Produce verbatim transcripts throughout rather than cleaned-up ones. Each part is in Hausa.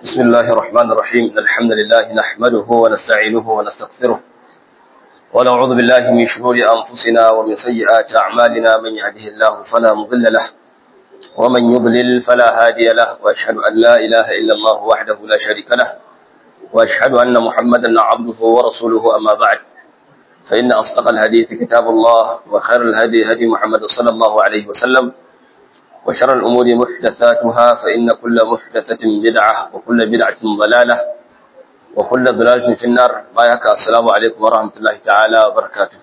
بسم الله الرحمن الرحيم إن الحمد لله نحمده ونستعينه ونستغفره ونعوذ بالله من شرور أنفسنا ومن سيئات أعمالنا من يهده الله فلا مضل له ومن يضلل فلا هادي له وأشهد أن لا إله إلا الله وحده لا شريك له وأشهد أن محمدا عبده ورسوله أما بعد فإن أصدق الحديث كتاب الله وخير الهدي هدي محمد صلى الله عليه وسلم وشر الأمور محدثاتها فإن كل محدثة بدعة وكل بدعة ضلالة وكل ضلالة في النار بايك السلام عليكم ورحمة الله تعالى وبركاته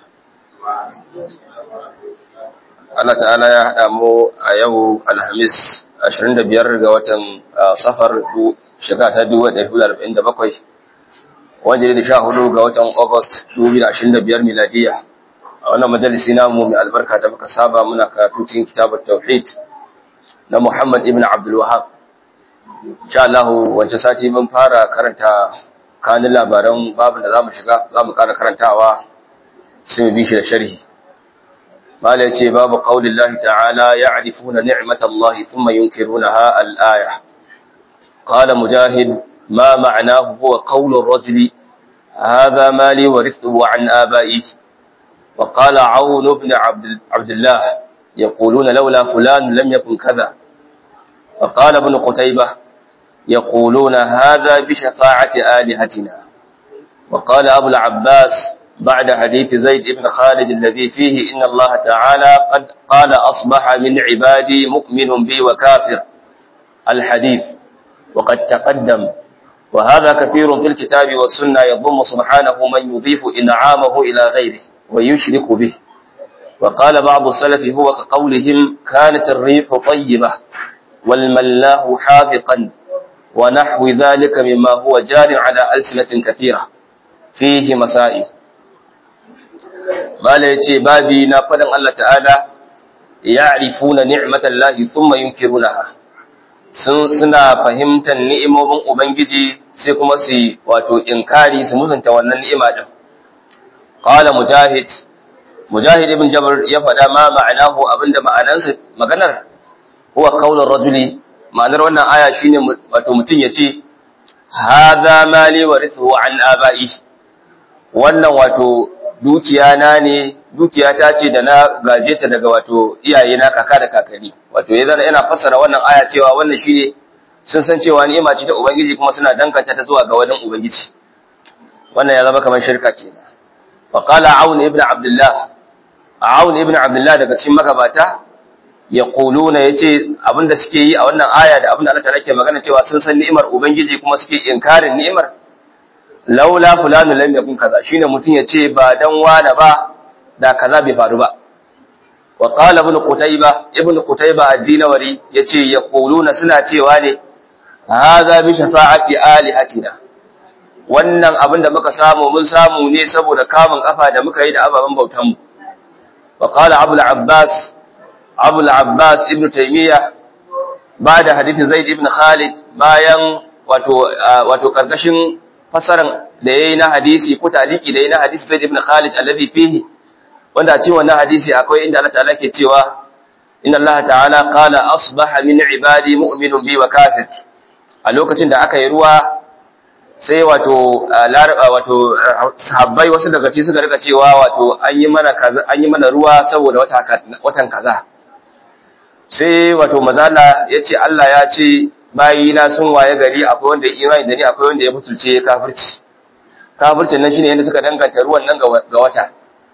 Allah ta'ala ya haɗa mu a yau alhamis ashirin da biyar ga watan safar shekara ta dubu ɗaya da arba'in da bakwai wanda da sha hudu ga watan August dubu da ashirin da biyar miladiya a wannan majalisi namu mai albarka da muka saba muna karatu cikin kitabut tauhid na Muhammad ibn Abdul Wahhab insha Allah wancan sati mun fara karanta kanin labaran babin da zamu shiga zamu ƙara karantawa sai mu bi shi da sharhi mala yace babu qaulillahi ta'ala ya'rifuna ni'matallahi thumma yunkirunaha al-aya qala mujahid ma ma'nahu huwa qawlu ar-rajuli hadha mali warithuhu an aba'i wa qala 'awn ibn 'abd abdullah يقولون لولا فلان لم يكن كذا وقال ابن قتيبة يقولون هذا بشفاعة آلهتنا وقال أبو العباس بعد حديث زيد بن خالد الذي فيه إن الله تعالى قد قال أصبح من عبادي مؤمن بي وكافر الحديث وقد تقدم وهذا كثير في الكتاب والسنة يضم سبحانه من يضيف إنعامه إلى غيره ويشرك به وقال بعض السلف هو كقولهم كانت الريح طيبة والملاه حاذقا ونحو ذلك مما هو جار على ألسنة كثيرة فيه مسائل ما ليتي بابي نقدم الله تعالى يعرفون نعمة الله ثم ينكرونها suna fahimtar ni'imomin ubangiji sai kuma su wato inkari su musanta wannan ni'ima din qala mujahid mujahid ibn jabr ya faɗa ma ma'anahu abinda ma'anansa maganar huwa qaulur rajuli ma'anar wannan aya shine wato mutun yace hadha mali warithu an aba'i wannan wato dukiya na ne dukiya ta ce da na gaje ta daga wato iyaye na kaka da kakanni wato yana yana fassara wannan aya cewa wannan shine sun san cewa ni'ima ce ta ubangiji kuma suna dankanta ta zuwa ga wadan ubangiji wannan ya zama kamar shirka kenan wa qala aun ibn abdullah aun ibn abdullah daga cikin magabata yaquluna yace abinda suke yi a wannan aya da abinda Allah ta rake magana cewa sun san ni'imar ubangiji kuma suke inkarin ni'imar laula fulanu lam yakun kaza shine mutun yace ba dan wani ba da kaza bai faru ba wa qala ibn qutayba ibn qutayba ad-dinawari yace yaquluna suna cewa ne hadha bi shafa'ati alihatina wannan abinda muka samu mun samu ne saboda kamun kafa da muka yi da ababan bautan mu wa qala abul abbas abul abbas ibn taymiya bada hadisi zaid ibn khalid bayan wato wato karkashin fasaran da yayi na hadisi ko taliki da yayi na hadisi Zaid ibn Khalid alladhi fihi wanda a cikin wannan hadisi akwai inda Allah ta'ala ke cewa inna Allah ta'ala qala asbaha min ibadi mu'minun bi wa kafir a lokacin da aka yi ruwa sai wato wato sahabbai wasu daga cikin suka rika cewa wato an yi mana kaza an yi mana ruwa saboda wata watan kaza sai wato mazala yace Allah ya ce bayina sun waye gari akwai wanda imani da ni akwai wanda ya butulce kafirci kafircin nan shine yanda suka danganta ruwan nan ga wata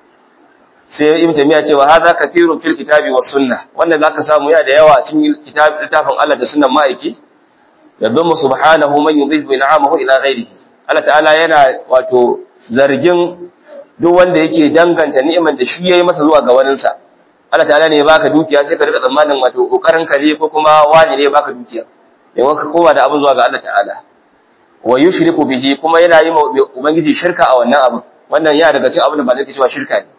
sai ibn tamiya cewa hadha kathirun fil kitabi was sunnah wannan zaka samu ya da yawa cikin kitab littafin Allah da sunnan ma'aiki yadullu subhanahu man yudhibu in'amahu ila ghairihi Allah ta'ala yana wato zargin duk wanda yake danganta ni'imar da shi yayi masa zuwa ga waninsa Allah ta'ala ne ya baka dukiya sai ka rika tsammanin wato kokarin ka ne ko kuma wani ne ya baka dukiya yawan ka kowa da abin zuwa ga Allah ta'ala wa yushriku bihi kuma yana yi ubangiji shirka a wannan abin wannan ya daga cikin abin da ba zai cewa shirka ne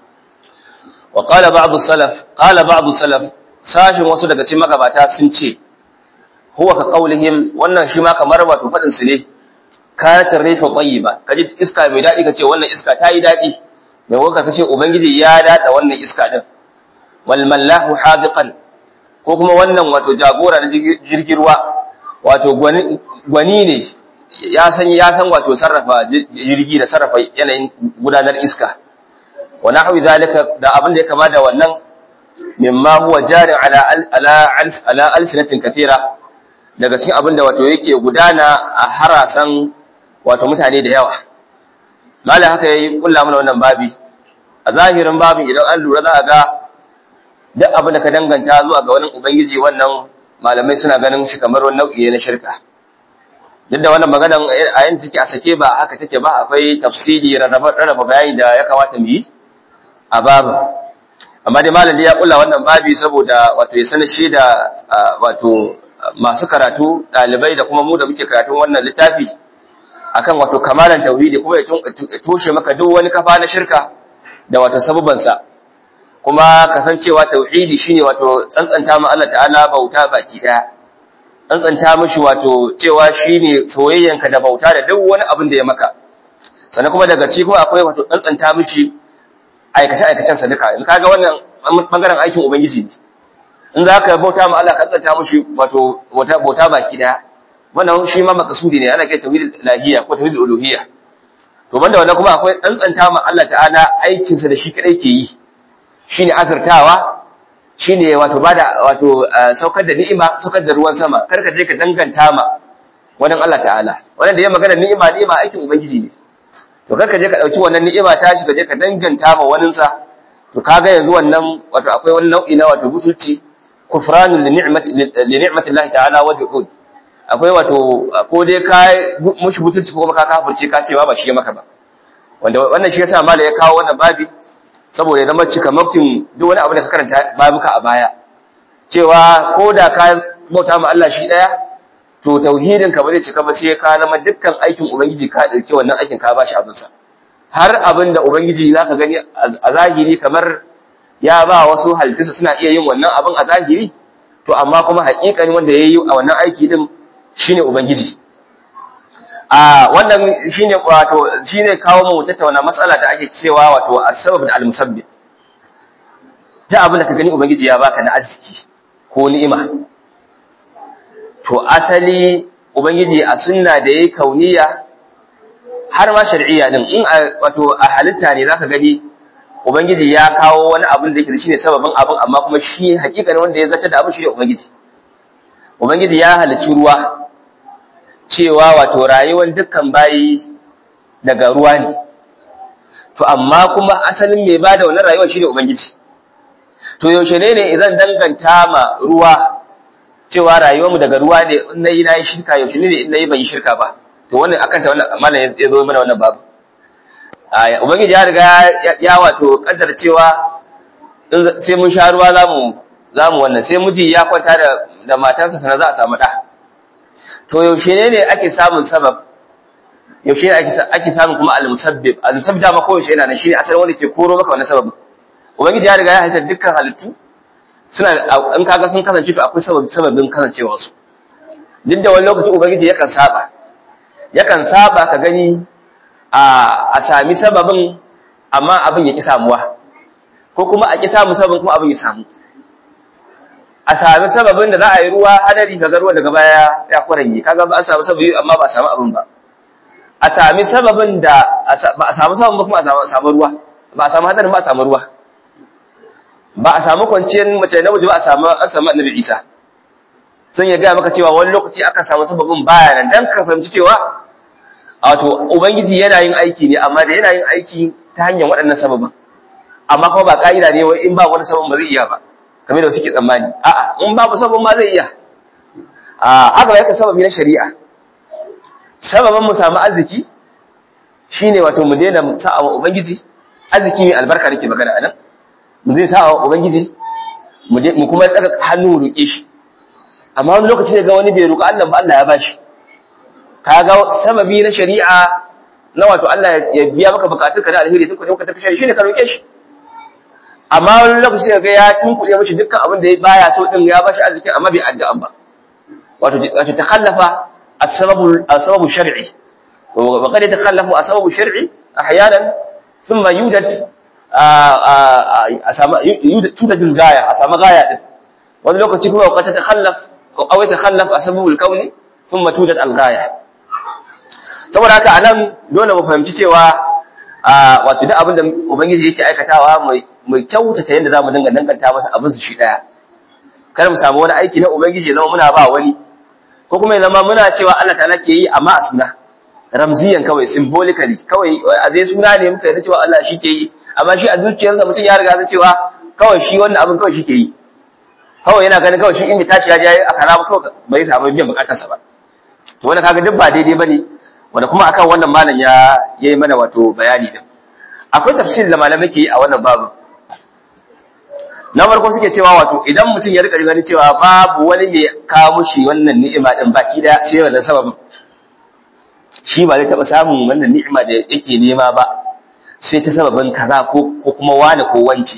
wa qala ba'd as-salaf qala ba'd as-salaf sashin wasu daga cikin magabata sun ce huwa ka qaulihim wannan shi ma kamar wato fadin su ne kanat rifa tayyiba kaji iska mai dadi kace wannan iska ta yi dadi mai wanka kace ubangiji ya dada wannan iska din wal mallahu hadiqan ko kuma wannan wato jagora na jirgin ruwa wato gwani ne ya san ya san wato sarrafa jirgi da sarrafa yanayin gudanar iska wa nahwi zalika da abin da ya kama da wannan mimma huwa jari ala ala ala alsinatin kathira daga cikin abin da wato yake gudana a harasan wato mutane da yawa malai haka yayi kullu mana wannan babi a zahirin babin idan an lura za a ga duk abin da ka danganta zuwa ga wani ubangiji wannan malamai suna ganin shi kamar wani nau'i na shirka duk da wannan maganan a yin take a sake ba haka take ba akwai tafsiri rarraba bayani da ya kamata mu yi a babu amma dai malam ya kula wannan babi saboda wato ya sanar shi da wato masu karatu dalibai da kuma mu da muke karatun wannan littafi akan wato kamalan tauhidi kuma ya toshe maka duk wani kafa na shirka da wato sababansa kuma kasancewa tauhidi shine wato tsantsanta ma Allah ta'ala bauta baki daya tsantsanta mishi wato cewa shine soyayyanka da bauta da duk wani abin da ya maka sannan kuma daga ci kuma akwai wato tsantsanta mishi aikace aikacen sa duka in kaga wannan bangaren aikin ubangiji ne in zaka bauta ma Allah ka tsantsanta mishi wato bauta bauta baki daya wannan shi ma makasudi ne ana kai tauhidul ilahiyya ko tauhidul uluhiyya to banda wannan kuma akwai tsantsanta ma Allah ta'ala aikin sa da shi kadai ke yi shine azurtawa shine wato bada wato saukar da ni'ima saukar da ruwan sama karka je ka danganta ma wannan Allah ta'ala wannan da ya magana ni'ima ni'ima aikin ubangiji ne to karka je ka dauki wannan ni'ima ta shi ka je ka danganta ma wanin sa to kaga yanzu wannan wato akwai wani nau'i na wato butulci kufranul li ni'mati li ni'mati Allah ta'ala wa juhud akwai wato ko dai ka mushi butulci ko kuma ka kafirce ka cewa ba shi ya maka ba wanda wannan shi yasa mallai ya kawo wannan babi saboda ya zama cika makin duk wani abu da ka karanta babuka a baya cewa ko da ka bauta ma Allah shi daya to tauhidin ka ba zai cika ba sai ka zama dukkan aikin ubangiji ka dauke wannan aikin ka bashi abin sa har abin da ubangiji zaka gani a zahiri kamar ya ba wasu halittu suna iya yin wannan abin a zahiri to amma kuma haƙiƙani wanda yayi a wannan aiki din shine ubangiji a wannan shine wato shine kawo mu tattauna matsala da ake cewa wato as-sabab da al-musabbib ta abin da ka gani ubangiji ya baka na arziki ko ni'ima to asali ubangiji a sunna da yayi kauniya har ma shar'iyya din in wato a halitta ne zaka gani ubangiji ya kawo wani abin da yake shine sababin abin amma kuma shi hakikanin wanda ya zata da abin shine ubangiji ubangiji ya halicci ruwa cewa wato rayuwar dukkan bayi daga ruwa ne to amma kuma asalin mai bada wannan rayuwar shine ubangiji to yaushe ne ne idan danganta ma ruwa cewa rayuwar mu daga ruwa ne in nayi nayi shirka yaushe ne in nayi ban yi shirka ba to wannan akan ta wannan mallan ya zo mana wannan babu aya ubangiji ya riga ya wato kaddar cewa sai mun sha ruwa zamu zamu wannan sai miji ya kwanta da da matarsa sana za a samu da to yaushe ne ne ake samun sabab yaushe ne ake ake samun kuma al-musabbib al-musabbib da ma ko yaushe yana nan shine asalin wanda ke koro maka wannan sababin ubangiji ya riga ya halitta dukkan halittu suna in kaga sun kasance to akwai sababin sababin kasancewa su duk da wani lokaci ubangiji yakan saba yakan saba ka gani a a sami sababin amma abin ya ki samuwa ko kuma a ki samu sababin kuma abin ya samu a sami sababin da za a yi ruwa hadari kaga ruwa daga baya ya kwaranye kaga ba a samu sababi amma ba a samu abin ba a sami sababin da ba a samu sababin kuma a samu ruwa ba a samu hadarin ba a samu ruwa ba a samu kwanciyar mace na waje ba a samu an samu annabi Isa sun ya ga maka cewa wani lokaci aka samu sababin baya nan dan ka fahimci cewa wato ubangiji yana yin aiki ne amma da yana yin aiki ta hanyar waɗannan sababin amma kuma ba ka'ida ne wai in ba wani sababin ba zai iya ba kamar da suke tsammani a'a in babu sababin ma zai iya a haka yake sababi na shari'a sababin mu samu arziki shine wato mu daina sa'a wa ubangiji arziki mai albarka nake magana anan mu zai sa'a wa ubangiji mu mu kuma daga hannu roke shi amma wani lokaci ga wani bai roƙa Allah ba Allah ya bashi kaga sababi na shari'a na wato Allah ya biya maka bukatunka na alheri tun ka tafi shi ne ka roke shi amma wani lokaci ga ya tunkuɗe mishi dukkan abin da baya so din ya bashi arziki amma bai addu'a ba wato wato takhallafa as-sababu as-sababu shar'i wa qad takhallafu as-sababu shar'i ahyanan thumma yujad asama yujad tudadul gaya asama gaya din wani lokaci kuma qad takhallaf aw yatakhallaf as-sababu al-kawni thumma tujad al-ghaya saboda haka anan dole mu fahimci cewa wato duk abin da ubangiji yake aikatawa mu kyautata yadda zamu dinga danganta masa abin su shi daya kar mu samu wani aiki na ubangiji ya zama muna ba wani ko kuma ya zama muna cewa Allah ta'ala ke yi amma a suna ramziyan kawai symbolically kawai a zai suna ne muka yarda cewa Allah shi ke yi amma shi a zuciyarsa mutum ya riga ya cewa kawai shi wannan abin kawai shi ke yi kawai yana ganin kawai shi in tashi ya je a kaza ba kawai bai samu biyan bukatarsa ba to wannan kaga duk ba daidai bane wanda kuma akan wannan malam ya yayi mana wato bayani din akwai tafsir da malamai ke yi a wannan babu na farko suke cewa wato idan mutum ya rika ganin cewa babu wani mai kawo mushi wannan ni'ima din baki da sai wannan sababin shi ba zai taba samun wannan ni'ima da yake nema ba sai ta sababin kaza ko ko kuma wani ko wanci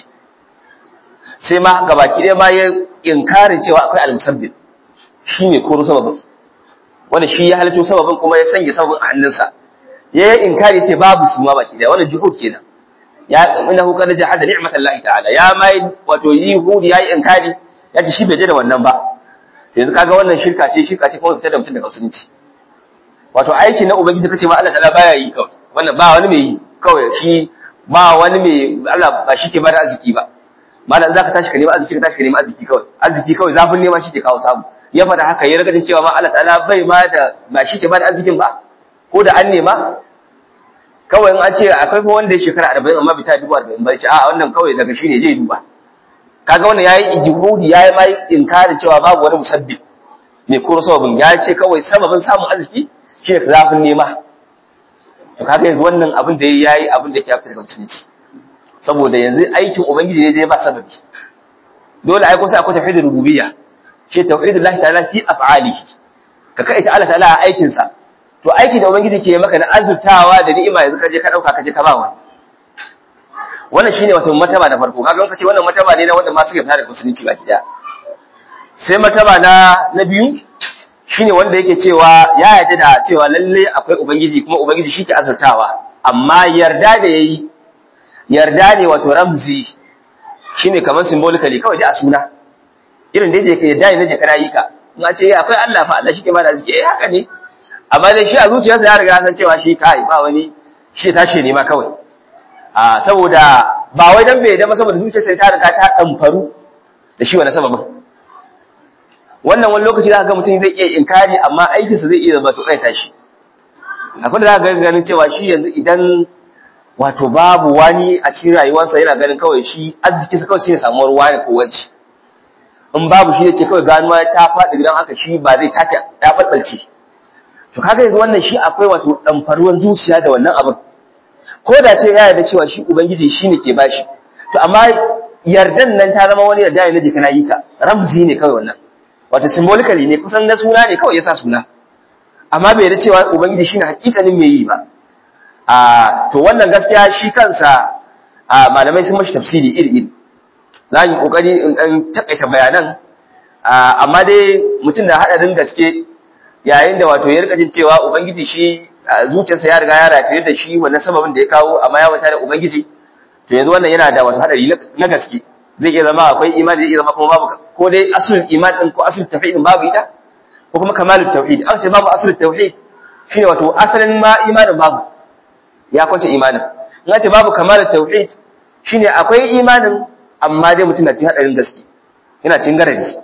sai ma gabaki ɗaya ma ya inkarin cewa akwai al-musabbib shi ne koro sababin wanda shi ya halitto sababin kuma ya sanya sababin a hannunsa ya yi inkari ce babu su ma baki ɗaya wannan juhud kenan ya innahu kana jahada ni'matallahi ta'ala ya mai wato yihudi yayi inkari ya ce shi bai je da wannan ba yanzu kaga wannan shirka ce shirka ce kuma fitar da mutum daga musulunci wato aiki na ubangiji kace ma Allah ta'ala baya yi kawai wannan ba wani mai yi kawai shi ba wani mai Allah ba shi ke bada arziki ba malam zaka tashi ka nemi arziki ka tashi ka nemi arziki kawai arziki kawai zafin nema shi ke kawo samu ya fada haka ya riga cewa ma Allah ta'ala bai ma da ba shi ke bada arzikin ba ko da an nema kawai in an ce akwai fa wanda ya shekara arba'in amma bai ta dubu arba'in ba ce a wannan kawai daga shi ne zai duba kaga wannan yayi ijihudi yayi mai inkari cewa babu wani musabbib mai koro sababin ya ce kawai sababin samun arziki shi ne zafin nema to kaga yanzu wannan abin da yayi abin da yake afta daga mutunci saboda yanzu aikin ubangiji ne zai ba sababi dole ai ko sai akwai tauhidul rububiyya shi tauhidullahi ta'ala fi af'alihi ka kai ta Allah ta'ala a aikin sa to aiki da ubangiji ke maka na azurtawa da ni'ima yanzu kaje ka dauka kaje ka ba wani wannan shine wato mataba na farko kaga kace wannan mataba ne na wanda ma suke fara da musulunci baki daya sai mataba na na biyu shine wanda yake cewa ya yarda da cewa lalle akwai ubangiji kuma ubangiji shi ke azurtawa amma yarda da yayi yarda ne wato ramzi shine kamar symbolically kawai da a suna irin da yake yarda ne je kana yi ka in a ce akwai Allah fa Allah shi ke bada zike eh haka ne amma dai shi a zuciyarsa ya riga san cewa shi kai ba wani shi tashi ne ma kawai a saboda ba wai dan bai da saboda zuciyarsa ta riga ta damfaru da shi wannan sababin wannan wani lokaci za ka ga mutum zai iya inkari amma aikinsa zai iya zama to kai tashi akwai da za ka ga ganin cewa shi yanzu idan wato babu wani a cikin rayuwarsa yana ganin kawai shi arzikinsa kawai shine samuwar wani ko wanci in babu shi yace kawai ganuwa ta faɗi gidan haka shi ba zai tace ya balbalce to kaga yanzu wannan shi akwai wato damfaruwan zuciya da wannan abin ko da ce ya yarda cewa shi ubangiji shine ke bashi to amma yardan nan ta zama wani yarda ne jika na yi ka ramzi ne kawai wannan wato symbolically ne kusan na suna ne kawai yasa suna amma bai yarda cewa ubangiji shine hakikanin mai yi ba a to wannan gaskiya shi kansa a malamai sun mashi tafsiri iri iri zan yi kokari in dan takaita bayanan amma dai mutum da hadarin gaske yayin da wato ya rika jin cewa ubangiji shi zuciyarsa ya riga ya rataye da shi wannan sababin da ya kawo amma ya manta da ubangiji to yanzu wannan yana da wato hadari na gaske zai iya zama akwai imani zai iya zama kuma babu ko dai aslul iman din ko aslul tauhid din babu ita ko kuma kamalut tauhid an ce babu aslul tauhid shine wato asalin ma imanin babu ya kwance imanin in ce babu kamalut tauhid shine akwai imanin amma dai mutum na cikin hadarin gaske yana cikin garadi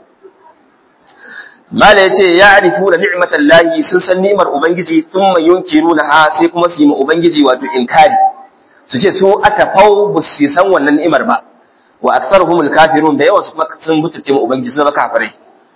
mala yace ya arifu da ni'matan lahi sun san ni'mar ubangiji thumma yunkirunaha sai kuma su yi ma ubangiji wato inkari su ce su atafau bu su san wannan ni'mar ba wa aktharuhumul kafirun da yawa su kuma sun mutunce ma ubangiji sun zama kafirai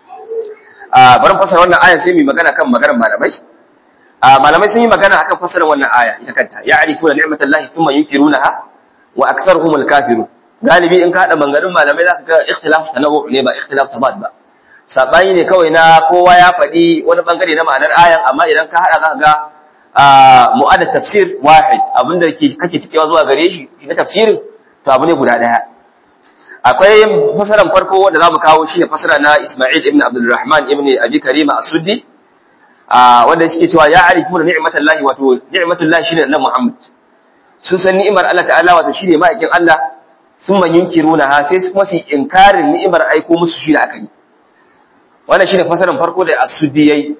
a barin fasara wannan aya sai mu magana kan maganar malamai a malamai sun yi magana akan fasarar wannan aya ita kanta ya arifu da ni'matan lahi thumma yunkirunaha wa aktharuhumul kafirun galibi in ka hada mangarin malamai zaka ga ikhtilaf tanawu ne ba ikhtilaf tabat ba sabani ne kawai na kowa ya faɗi wani bangare na ma'anar ayan amma idan ka hada zaka ga mu'addat tafsir wahid abinda kake cikewa zuwa gare shi na tafsirin to abu ne guda daya akwai fasaran farko wanda zamu kawo shi ne fasara na Isma'il ibn Abdul Rahman ibn Abi Karima as-Suddi wanda yake cewa ya arifu ni'matallahi wato ni'matullahi shine annabi Muhammad sun san ni'imar Allah ta'ala wato shine ma'aikin Allah thumma yunkirunaha sai kuma su inkarin ni'imar aiko musu shi da aka yi wannan shine fasaran farko da as-Suddi yayi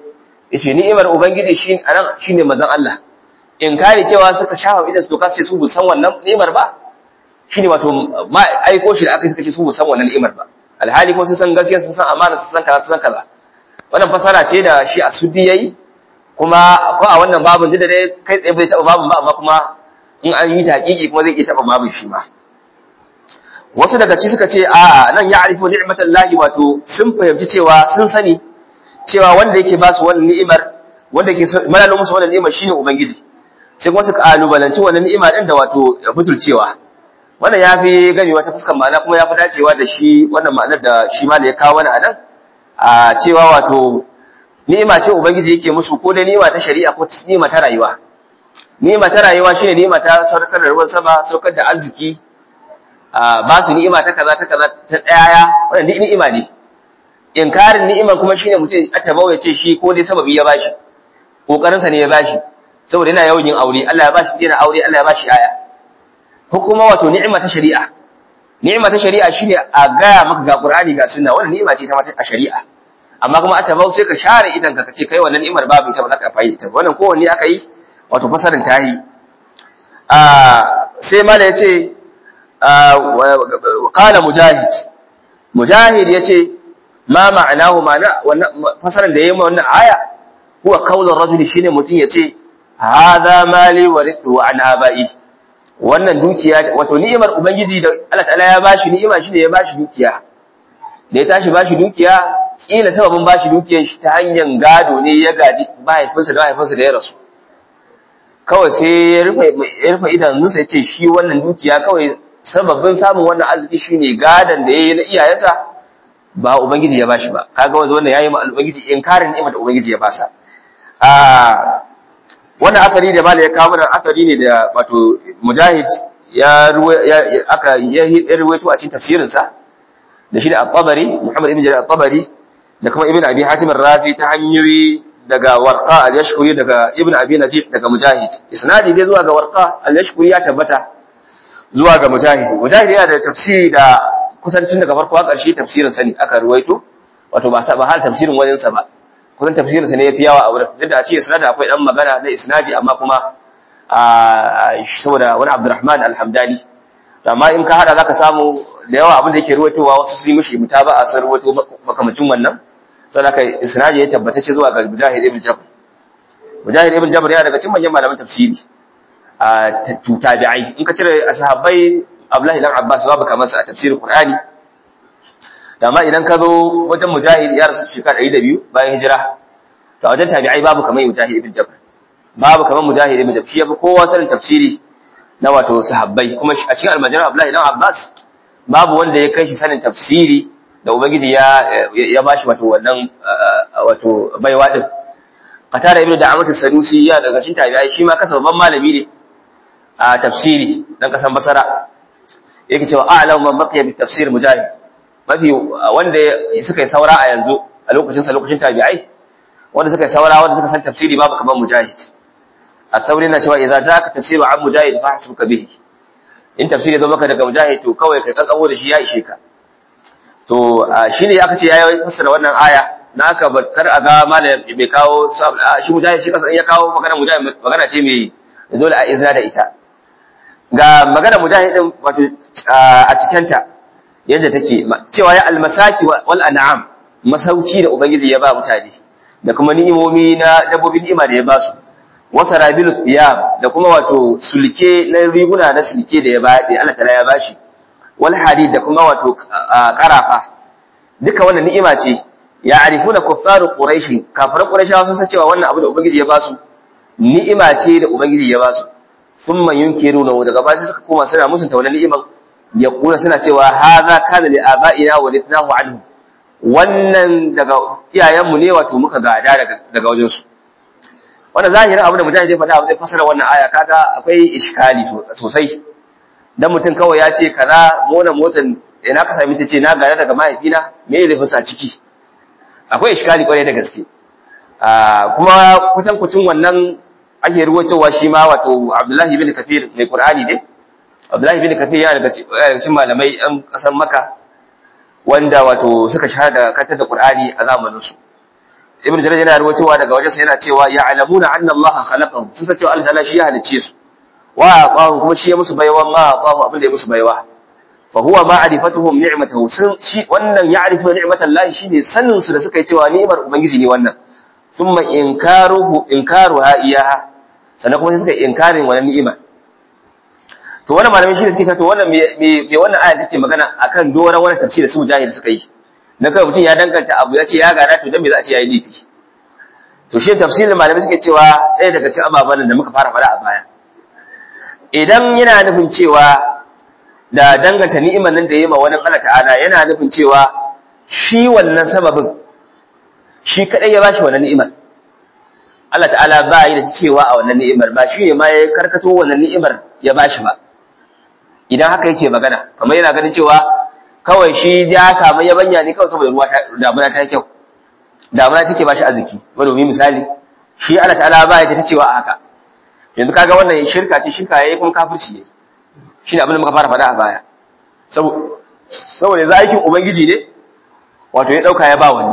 yace ni'imar ubangiji shi anan shine manzon Allah in kare cewa suka shafa idan su doka sai su bu san wannan ni'imar ba shine wato ma aiko shi da aka suka ce su bu san wannan ni'imar ba alhali ko sun san gaskiya sun san amana sun san kaza sun san kaza wannan fasara ce da shi a suddi yayi kuma ko a wannan babun da dai kai tsaye bai taba babun ba amma kuma in an yi taqiqi kuma zai iya taba babun shi ma wasu daga ci suka ce a nan ya arifu ni'matallahi wato sun fahimci cewa sun sani cewa wanda yake ba su wannan ni'imar wanda yake malalo musu wannan ni'imar shine ubangiji sai kuma su kalubalanci wannan ni'ima din da wato butulcewa wannan yafi gani wata fuskar ma'ana kuma yafi dacewa da shi wannan ma'anar da shi ma da ya kawo wani anan a cewa wato ni'ima ce ubangiji yake musu ko da ni'ima ta shari'a ko ni'ima ta rayuwa ni'ima ta rayuwa shine ni'ima ta saukar da ruwan sama saukar da arziki ba su ni'ima ta kaza ta kaza ta daya wannan ni'ima ne inkarin ni'iman kuma shine mutum atabau ya ce shi ko dai sababi ya bashi kokarin sa ne ya bashi saboda yana yawan yin aure Allah ya bashi yana aure Allah ya bashi aya ko kuma wato ni'ima ta shari'a ni'ima ta shari'a shine a ga maka ga Qur'ani ga sunna wannan ni'ima ce ta mata a shari'a amma kuma atabau sai ka share idan ka ce kai wannan ni'imar babu ita ba za ka fahimta wannan kowanne aka yi wato fasarin tahi a sai mala yace qala mujahid mujahid yace ma ma'anahu ma'ana wannan fasaran da yayi wannan aya huwa qaulur rajuli shine mutun yace hadha mali warithu an abai wannan dukiya wato ni'imar ubangiji da Allah ta'ala ya bashi ni'ima shine ya bashi dukiya da ya tashi bashi dukiya kila sababin bashi dukiyar shi ta hanyar gado ne ya gaji mahaifinsa da mahaifinsa da ya rasu kawai sai ya rufe ya rufe idanunsa yace shi wannan dukiya kawai sababin samun wannan arziki shine gadan da yayi na iyayensa ba ubangiji ya bashi ba kaga wanda wannan yayi ma ubangiji inkarin ni'imar da ubangiji ya basa a wannan asali da malai ya kawo mana asali ne da wato mujahid ya aka ya ruwaito a cikin tafsirin sa da shi da at-tabari muhammad ibn jarir at-tabari da kuma ibn abi hatim ar-razi ta hanyoyi daga warqa al-yashkuri daga ibn abi najib daga mujahid isnadi dai zuwa ga warqa al-yashkuri ya tabbata zuwa ga mujahid mujahid yana da tafsiri da kusan tun daga farko har ƙarshe tafsirin sa ne aka ruwaito wato ba ba har tafsirin wajen sa ba kusan tafsirin sa ne yafi yawa a wurin duk da a ce isnadi akwai dan magana na isnadi amma kuma a saboda wani Abdurrahman al-Hamdani amma in ka hada zaka samu da yawa abin da yake ruwaitowa wasu su yi mishi mutaba'a sun ruwaito makamacin wannan saboda kai isnadi ya tabbata ce zuwa ga Mujahid ibn Jabr Mujahid ibn Jabr yana daga cikin manyan malaman tafsiri a tabi'ai in ka cire ashabai Abdullahi dan Abbas babu kamar sa a tafsirin Qur'ani amma idan ka zo wajen Mujahid ya rasu shekara ɗari da biyu bayan hijira to wajen tabi'ai babu kamar Mujahid ibn Jabr babu kamar Mujahid ibn Jabr shi yafi kowa sanin tafsiri na wato sahabbai kuma a cikin almajiran Abdullahi dan Abbas babu wanda ya kai shi sanin tafsiri da ubangiji ya ya bashi wato wannan wato baiwa din Qatada ibn Da'amat as-Sadusi ya daga cikin tabi'ai shi ma kasa babban malami ne a tafsiri dan kasan Basra yake cewa a'lamu man baqiya bi tafsir Mujahid mafi wanda suka yi saura a yanzu a lokacin sa lokacin tabi'ai wanda suka yi saura wanda suka san tafsiri babu kamar Mujahid at-Tawri na cewa idza ja'aka tafsiru an Mujahid fa hasbuka bihi in tafsiri zo maka daga Mujahid to kawai kai kankabo da shi ya ishe ka to shine aka ce yayi fassara wannan aya na aka kar a ga malam bai kawo shi Mujahid shi kasan ya kawo magana Mujahid magana ce mai dole a izina da ita ga magana Mujahid din wato a cikin ta yadda take cewa ya almasaki wal an'am masauki da ubangiji ya ba mutane da kuma ni'imomi na dabbobin ni'ima da ya ba su wasarabil thiyab da kuma wato sulke na riguna na sulke da ya ba da Allah ta'ala ya bashi wal hadid da kuma wato karafa duka wannan ni'ima ce ya arifuna kuffaru quraish kafiran quraishawa sun san cewa wannan abu da ubangiji ya ba su ni'ima ce da ubangiji ya ba su thumma yunkiruna daga ba sai suka koma suna musunta wannan ni'iman yaqula suna cewa hadha kana li aba'ina wa litnahu anhu wannan daga iyayenmu ne wato muka gada daga daga wajen su wannan zahirin abu da mutane zai faɗa abu zai fasara wannan aya kaga akwai iskali sosai dan mutum kawai ya ce kaza mona motan ina ka sami tace na gada daga mahaifina me zai fasa ciki akwai iskali kwarai da gaske kuma kusan kucin wannan ake ruwaitowa shi ma wato Abdullahi ibn Kathir mai Qur'ani ne Abdullahi ibn Kathir yana daga cikin malamai ɗan ƙasar Makka wanda wato suka shahara da karantar da Qur'ani a zamanin su ibn jarir yana rawaitowa daga wajensa yana cewa ya'lamuna anna Allah khalaqahum sun san cewa Allah ta'ala shi ya halicce su wa aqahu kuma shi ya musu baiwa ma aqahu abin da ya musu baiwa fa huwa ma'rifatuhum ni'matahu sun shi wannan ya'rifu ni'matallahi shine sanin su da suka yi cewa ni'imar ubangiji ne wannan thumma inkaruhu inkaruha iyaha sannan kuma sai suka inkarin wannan ni'ima to wannan malamin shi ne suke cewa to wannan me me wannan aya take magana akan doran wannan tafsiri su mujahid suka yi na kai mutum ya danganta abu ya ce ya gada to dan me za a ce yayi laifi to shi tafsirin malamai suke cewa ɗaya daga cikin ababen da muka fara fara a baya idan yana nufin cewa da danganta ni'imar nan da yayi ma wani Allah ta'ala yana nufin cewa shi wannan sababin shi kadai ya bashi wannan ni'imar Allah ta'ala ba yi da cewa a wannan ni'imar ba shi ne ma ya karkato wannan ni'imar ya bashi ba idan haka yake magana kamar yana ganin cewa kawai shi ya samu yabanya ne kawai saboda ruwa damuna ta kyau damuna take bashi arziki wani misali shi Allah ta'ala ba ya ta cewa a haka yanzu kaga wannan shirka ce shirka yayi kuma kafirci ne shine abin da muka fara faɗa a baya saboda saboda yanzu aikin ubangiji ne wato ya dauka ya ba wani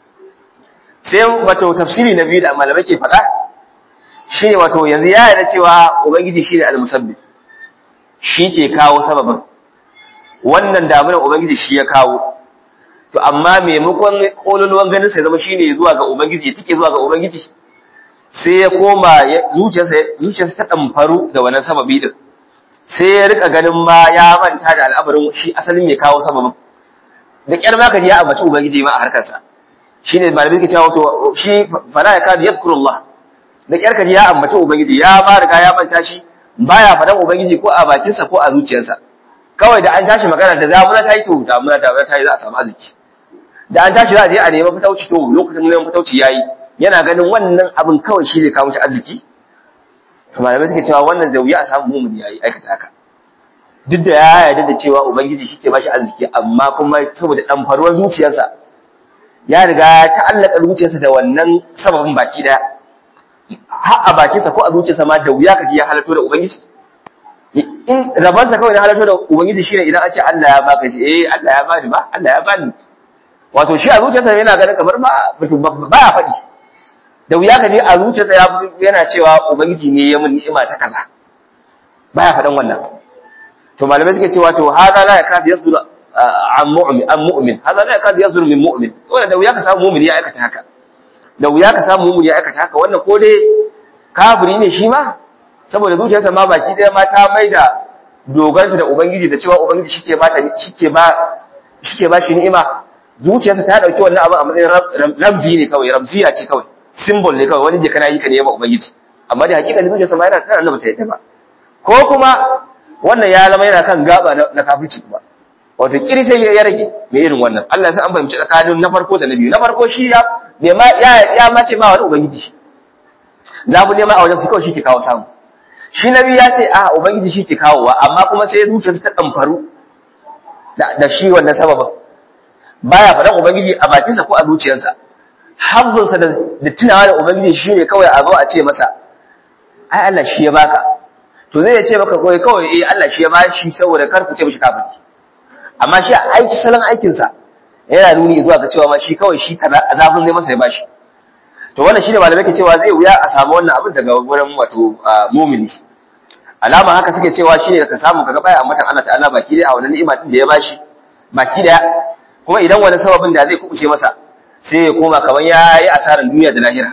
sai wato tafsiri na biyu da malamai ke faɗa shine wato yanzu ya yarda cewa ubangiji shine al-musabbib shi ke kawo sababin wannan damunar ubangiji shi ya kawo to amma maimakon kololuwan ganin sai zama shine zuwa ga ubangiji ya tike zuwa ga ubangiji sai ya koma zuciyarsa zuciyarsa ta damfaru da wannan sababi din sai ya rika ganin ma ya manta da al'amarin shi asalin mai kawo sababin da kyar ma kaji ya ambaci ubangiji ma a harkar sa shine malamin ke cewa to shi fara ya kadu yadhkurullah da kyar kaji ya ambaci ubangiji ya ba riga ya manta shi baya fadan ubangiji ko a bakinsa ko a zuciyarsa kawai da an tashi magana da zamuna ta yi to damuna damuna ta yi za a samu arziki da an tashi za a je a nemi fitauci to lokacin neman fitauci yayi yana ganin wannan abin kawai shi zai kawo shi arziki to malamai suke cewa wannan da wuya a samu mumuni yayi aikata haka duk da ya yarda da cewa ubangiji shi ke bashi arziki amma kuma saboda dan faruwar zuciyarsa ya riga ya ta'allaka zuciyarsa da wannan sababin baki daya har a bakinsa ko a zuciyarsa ma da wuya kaji ya halatto da ubangiji in rabansa kawai na halatto da ubangiji shine idan an ce Allah ya baka shi eh Allah ya bani ba Allah ya bani wato shi a zuciyarsa yana ganin kamar ba ba ya faɗi da wuya kaji a zuciyarsa ya yana cewa ubangiji ne ya mun ni'ima ta kaza baya faɗan wannan to malamai suke cewa to hada la yakad yasdulu an mu'min an mu'min hada la yakad yasdulu min mu'min wannan da wuya ka samu mu'min ya aikata haka da wuya ka samu mu'min ya aikata haka wannan ko dai kafiri ne shi ma saboda zuciyarsa ma baki daya ma ta maida doganta da ubangiji da cewa ubangiji shike ba shike ba shike ba shi ni'ima zuciyarsa ta dauki wannan abu a matsayin ramzi ne kawai ramziya ce kawai symbol ne kawai wani je kana yi ka ne ba ubangiji amma da hakika zuciyarsa ma yana tana nan bata yadda ba ko kuma wannan ya zama yana kan gaba na kafirci kuma wato kiri sai ya rage me irin wannan Allah ya san an fahimci tsakanin na farko da na biyu na farko shi ya me ma ya ya mace ma wani ubangiji zabu ne ma a wajen su kawai shi ke kawo samu shi na biyu ya ce a ubangiji shi ke kawowa amma kuma sai zuciyarsa ta damfaru da da shi wannan sababin baya faɗan ubangiji a bakinsa ko a zuciyarsa habbinsa da da tunawa da ubangiji shine kawai a zo a ce masa ai Allah shi ya baka to zai ce maka kawai kawai eh Allah shi ya ba shi saboda kar ku ce mishi kafiri amma shi aiki salon aikin sa yana nuni zuwa ga cewa ma shi kawai shi kaza azabun zai masa ya bashi to wannan shine malamai ke cewa zai wuya a samu wannan abin daga wurin wato mu'mini alama haka suke cewa shine ka samu kaga baya ambatan Allah ta'ala baki dai a wannan ni'ima din da ya bashi baki daya kuma idan wani sababin da zai kubuce masa sai ya koma kaman yayi asaran duniya da lahira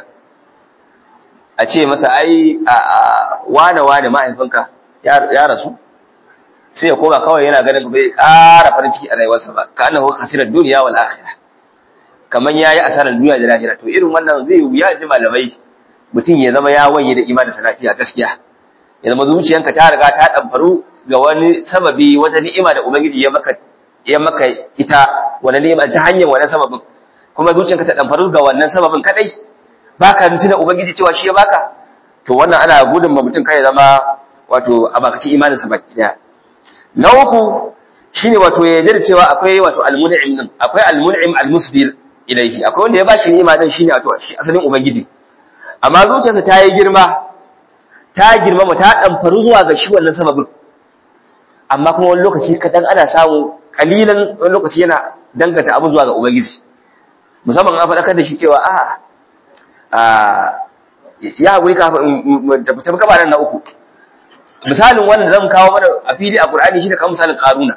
a ce masa ai wane wane mahaifinka ya rasu sai ya koma kawai yana ganin bai ƙara farin ciki a rayuwarsa ba ka annahu khasira dunya wal akhirah kaman yayi asarar duniya da lahira to irin wannan zai wuya ji malamai mutum ya zama ya waye da imanin sa lafiya gaskiya ya zama zuciyanka ta riga ta damfaru ga wani sababi wata ni'ima da ubangiji ya maka ya maka ita wani ni'ima ta hanyar wannan sababin kuma zuciyanka ta damfaru ga wannan sababin kadai baka mutuna ubangiji cewa shi ya baka to wannan ana gudun ma mutum kai zama wato abakaci imanin sa baki daya na uku shine wato ya yarda cewa akwai wato al-mun'im din akwai al-mun'im al-musdir ilayhi akwai wanda ya bashi ni'ima din shine wato shi asalin ubangiji amma zuciyarsa ta yi girma ta girma mu ta damfaru zuwa ga shi wannan sababin amma kuma wani lokaci kadan ana samu kalilan wani lokaci yana danganta abu zuwa ga ubangiji musamman an faɗakar da shi cewa a a ya haƙuri kafin tafi kaba na uku misalin wanda zan kawo mana a fili a Qur'ani shi da kawo misalin Qaruna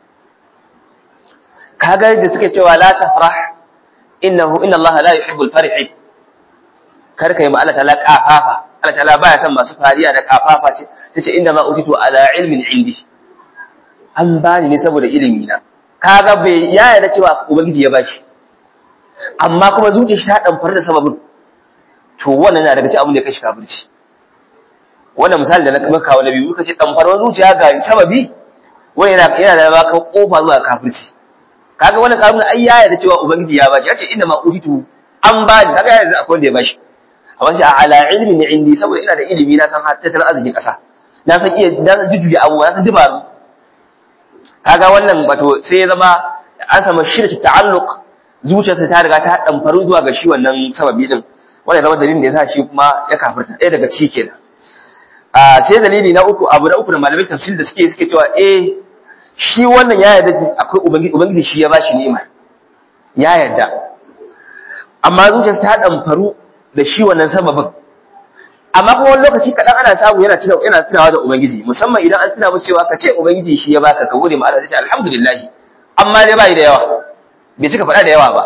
kaga da suke cewa la tafrah innahu inna Allah la yuhibbul farihin kar kai ma Allah ta'ala kafafa Allah ta'ala baya son masu fariya da kafafa ce tace inda ma utitu ala ilmin indi an bani ne saboda ilimi na kaga bai ya yarda cewa ubangiji ya bashi amma kuma zuciyar shi ta damfar da sababin to wannan na daga cikin abin da ya kashi kafirci wannan misali da na kuma kawo na biyu muka ce damfarwar zuciya ga sababi wani yana yana da baka kofa zuwa kafirci kaga wannan karuna ai ya yarda cewa ubangiji ya bashi yace inna ma utitu an bani kaga yanzu akwai wanda ya bashi amma shi ala ilmi ne indi saboda ina da ilimi na san tattalin arzikin kasa na san iya na san jujjuya abubuwa na san dubaru kaga wannan wato sai ya zama an samu shirki ta'alluq zuciyarsa ta riga ta damfaru zuwa ga shi wannan sababi din wanda zama dalilin da yasa shi kuma ya kafirta ɗaya daga ciki kenan a sai dalili na uku abu na uku da malamai tafsir da suke suke cewa eh shi wannan ya yarda akwai ubangiji ubangiji shi ya bashi ni'ima ya yarda amma zuciyarsa ta damfaru da shi wannan sababin amma kuma wani lokaci kadan ana samu yana tunawa yana tunawa da ubangiji musamman idan an tuna mu cewa ka ce ubangiji shi ya baka ka gode ma Allah sai alhamdulillah amma dai bai da yawa bai cika faɗa da yawa ba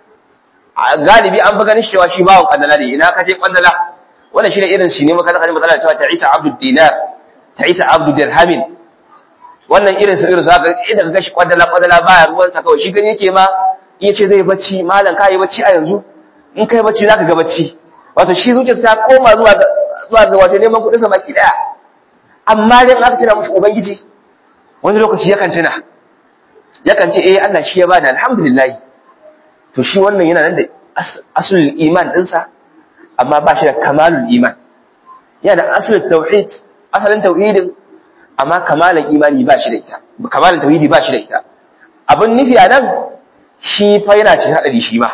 galibi an fi ganin cewa shi bawon kwandala ne ina ka je kwandala wannan shine irin shi ne maka zaka ji matsala cewa ta Isa abdud dinar ta Isa abdud dirhamin wannan irin su irin zaka idan ka gashi kwandala kwandala baya ruwan sa kawai shi gani yake ma in yace zai bacci malam kai bacci a yanzu in kai bacci zaka ga bacci wato shi zuciyarsa ta koma zuwa ga zuwa ga wato neman kudin sa baki daya amma dai aka tuna mushi ubangiji wani lokaci yakan tuna yakan ce eh Allah shi ya bada alhamdulillah to shi wannan yana nan da asulul iman dinsa amma ba shi da kamalul iman yana da asulul tauhid asalin tauhidin amma kamalan imani ba shi da ita kamalan tauhidi ba shi da ita abin nufi a nan shi fa yana cikin hadari shi ma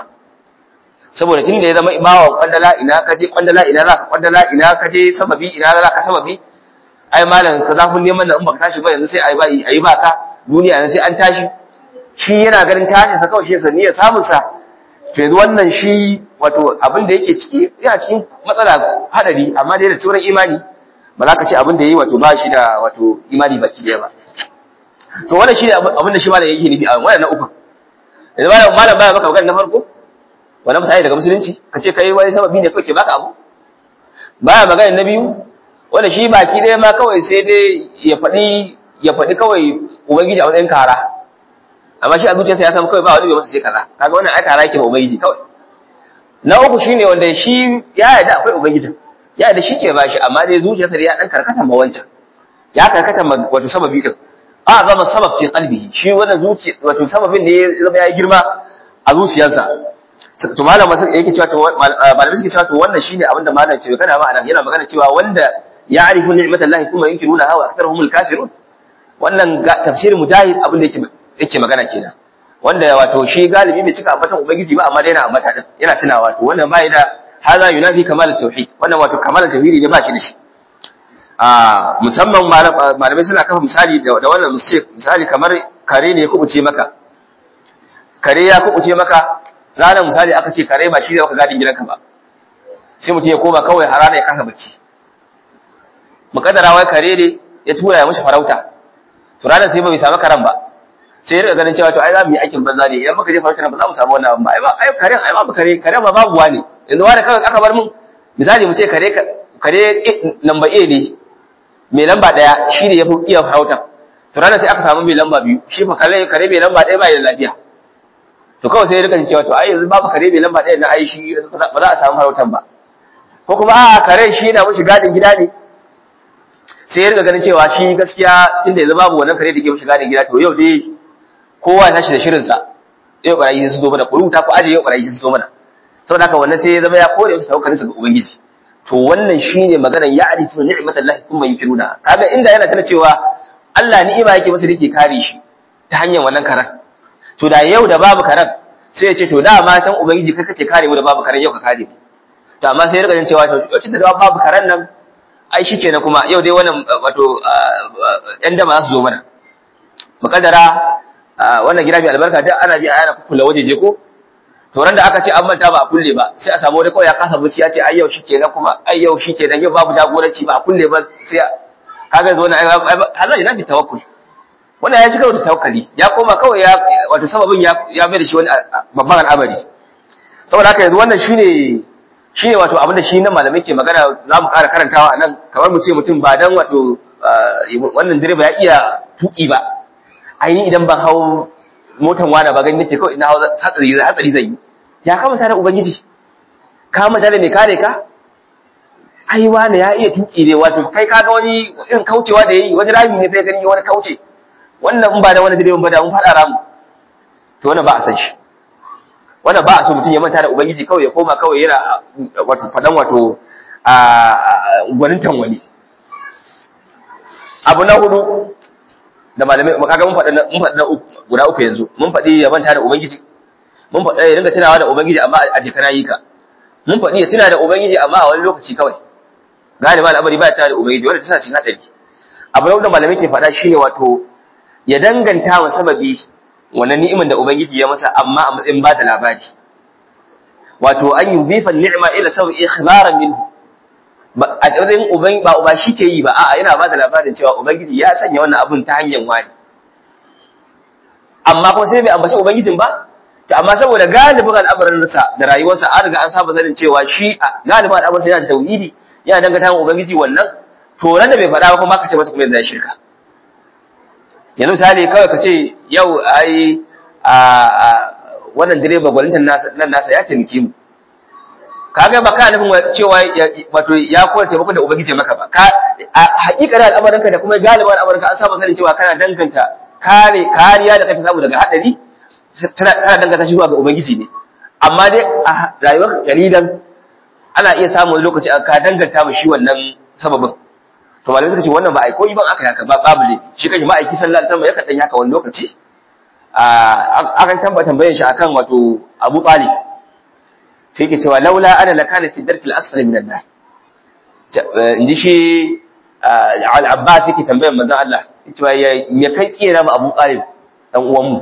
saboda tunda ya zama imawa kwandala ina kaje kwandala ina za ka kwandala ina kaje sababi ina za ka sababi ai malam ka zafin neman nan in baka tashi ba yanzu sai ai bai ai baka duniya yanzu sai an tashi shi yana ganin tashi sa kawai shi sani ya samu sa to yanzu wannan shi wato abin da yake ciki yana cikin matsala hadari amma dai da tsoron imani ba za ka ce abin da yayi wato ba shi da wato imani baki daya ba to wannan shi abin da shi malam yake nufi a wannan na uku yanzu malam malam baya maka magana na farko wannan mutane daga musulunci ka ce kai wani sababi ne kake baka abu baya magana na biyu wanda shi baki daya ma kawai sai dai ya faɗi ya faɗi kawai ubangiji a wajen kara amma shi a zuciyarsa ya san kawai ba wani bai masa sai kaza kaga wannan ai kara yake ba ubangiji kawai na uku shine wanda shi ya yarda akwai ubangiji ya yarda shi ke bashi amma dai zuciyarsa ya dan karkata ma wancan ya karkata ma wato sababi din a zama sabab fi qalbihi shi wannan zuciya wato sababin ne ya zama ya girma a zuciyarsa to malama sai yake cewa to malama suke cewa to wannan shine abinda malam ce kana ma yana magana cewa wanda ya arifu ni'matallahi kuma yunkiruna hawa aktharuhumul kafirun wannan tafsirin mujahid abinda yake yake magana kenan wanda wato shi galibi bai cika ambatan ubangiji ba amma dai yana ambata din yana tunawa to wannan bai da hada yunafi kamal tauhid wannan wato kamal tauhidi ne ba shi da shi a musamman malamai suna kafa misali da wannan misali kamar kare ne ya kubuce maka kare ya kubuce maka ranar misali aka ce kare ba shi da baka gadin gidanka ba sai mutum ya koma kawai harana ya kasa bacci mukaddara wai kare ne ya tura ya mishi farauta to ranar sai ba bai samu karan ba sai ya riga ganin cewa to ai za mu yi aikin banza ne idan muka je farauta ba za mu samu wannan ba ai ba ai karen ai ba kare kare ba babu wani yanzu wani kawai aka bar mun misali mu ce kare kare lamba A ne mai lamba daya shine yafi iya farauta to ranar sai aka samu mai lamba biyu shi fa kare kare mai lamba daya ba da lafiya to kawai sai ya riga cewa to ai yanzu babu kare mai lamba daya na ai shi ba za a samu farautan ba ko kuma a kare shi yana mishi gadin gida ne sai ya riga ganin cewa shi gaskiya tunda yanzu babu wannan kare da ke mishi gadin gida to yau dai kowa ya tashi da shirin sa yau barayi sun zo mana kuruta ko aje yau barayi sun zo mana saboda haka wannan sai ya zama ya kore musu tawakkalin sa ga ubangiji to wannan shine maganar ya'rifu ni'matallahi thumma yunkiruna kaga inda yana tana cewa Allah ni'ima yake masa dake kare shi ta hanyar wannan karan to da yau da babu karan sai ya ce to da ma san ubangiji kai kake kare mu da babu karan yau ka kare mu to amma sai ya riga cewa to lokacin da babu karan nan ai shikenan kuma yau dai wannan wato ɗan dama za su zo mana mukaddara wannan gida mai albarka duk ana bi a yana kula wajeje ko to ran da aka ce an manta ba a kulle ba sai a samu wani kawai ya kasa buci ya ce ai yau shikenan kuma ai yau shikenan yau babu jagoranci ba a kulle ba sai kaga zo na Allah yana fi tawakkul wannan ya ci karo da tawakkali ya koma kawai ya wato sababin ya ya mai da shi wani babban al'amari saboda haka yanzu wannan shine shine wato abin da shi nan malamai ke magana za mu ƙara karantawa anan kamar mu ce mutum ba dan wato wannan direba ya iya tuki ba ai idan ban hawo motan wani ba gani nake kawai ina hawo hatsari hatsari zai yi ya kamata da ubangiji ka manta da me kare ka ai wani ya iya tuki ne wato kai kaga wani irin kaucewa da yayi wani rami ne sai gani wani kauce wannan in ba da wani direban ba da mun fada ramu to wannan ba a san shi wannan ba a so mutum ya manta da ubangiji kawai ya koma kawai yana wato fadan wato a gwanintan wani abu na hudu da malamai kaga mun faɗa mun faɗa guda uku yanzu mun faɗi ya manta da ubangiji mun faɗa ya dinga tunawa da ubangiji amma a jikana yi ka mun faɗi ya tuna da ubangiji amma a wani lokaci kawai galiba al'amari ba ya tuna da ubangiji wanda tana cikin hadari abu da malamai ke faɗa shine wato ya danganta wa sababi wannan ni'imar da ubangiji ya masa amma a matsayin ba da labari wato an yubifa ni'ma ila sawi ikhbaran minhu a tsarin uban ba uba shi ke yi ba a'a yana ba da labarin cewa ubangiji ya sanya wannan abun ta hanyar wani amma kuma sai bai ambaci ubangijin ba to amma saboda galibin al'amarinsa da rayuwarsa an riga an saba sanin cewa shi galibin al'amarinsa yana da tauhidi yana dangata wa ubangiji wannan to ran da bai faɗa ba kuma ka ce masa kuma yanzu ya shirka yanzu misali kawai ka ce yau ai a wannan direba gwalintan nasa nan nasa ya taimake mu kaga ba ka nufin cewa wato ya koyar taimako da ubangiji maka ba ka hakikanin al'amarinka da kuma galibin al'amarinka an saba sanin cewa kana danganta kare kariya da kake samu daga hadari kana danganta shi zuwa ga ubangiji ne amma dai a rayuwar kalilan ana iya samun lokaci ka danganta mu shi wannan sababin to malamai suka ce wannan ba ai koyi ban aka haka ba babu ne shi kanshi ma'aiki sallallahu alaihi wasallam ya kadan haka wani lokaci a akan tambaya tambayan shi akan wato Abu Talib sai yake cewa laula ana lakana fi darkil asfali minan nar inji shi al-Abbas yake tambayar manzon Allah cewa me kai tsira mu Abu Talib dan uwan mu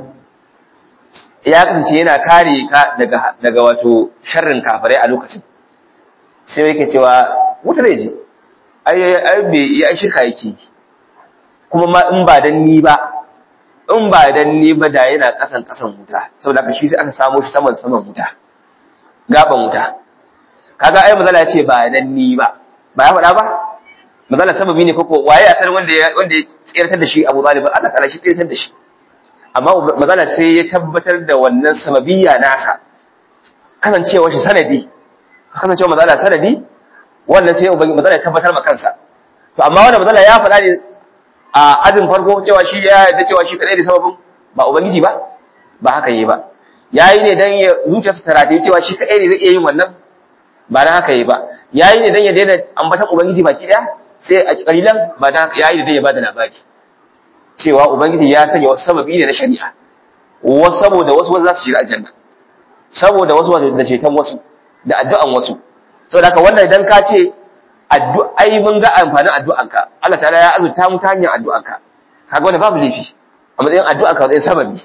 ya kance yana kare ka daga daga wato sharrin kafirai a lokacin sai yake cewa wuta ne je ai ai bai ya shirka yake kuma ma in ba dan ni ba in ba dan ni ba da yana kasan kasan wuta saboda haka shi sai aka samu shi saman saman wuta gaban wuta kaga ai mazala ya ce ba dan ni ba ba ya faɗa ba mazala sababi ne koko waye asar wanda ya wanda ya tsirtar da shi Abu Talib Allah kala shi tsirtar da shi amma mazala sai ya tabbatar da wannan sababiyya nasa kasancewa shi sanadi kasancewa mazala sanadi wannan sai ubangi mazala ya tabbatar ma kansa to amma wannan mazala ya faɗa ne a ajin farko cewa shi ya yarda cewa shi kadai da sababin ba ubangiji ba ba haka yi ba yayi ne dan ya zuciyarsa tarate cewa shi kadai ne zai iya yin wannan ba dan haka yi ba yayi ne dan ya daina ambatan ubangiji baki daya sai a kalilan ba dan haka yayi ne dan ya bada labari cewa ubangiji ya sanya wasu sababi ne na shari'a wasu saboda wasu wasu za su shiga aljanna saboda wasu da ceton wasu da addu'an wasu saboda haka wannan idan ka ce addu'ai mun ga amfanin addu'anka Allah ta'ala ya azurta mu ta hanyar addu'anka kaga wannan babu laifi a matsayin addu'anka matsayin sababi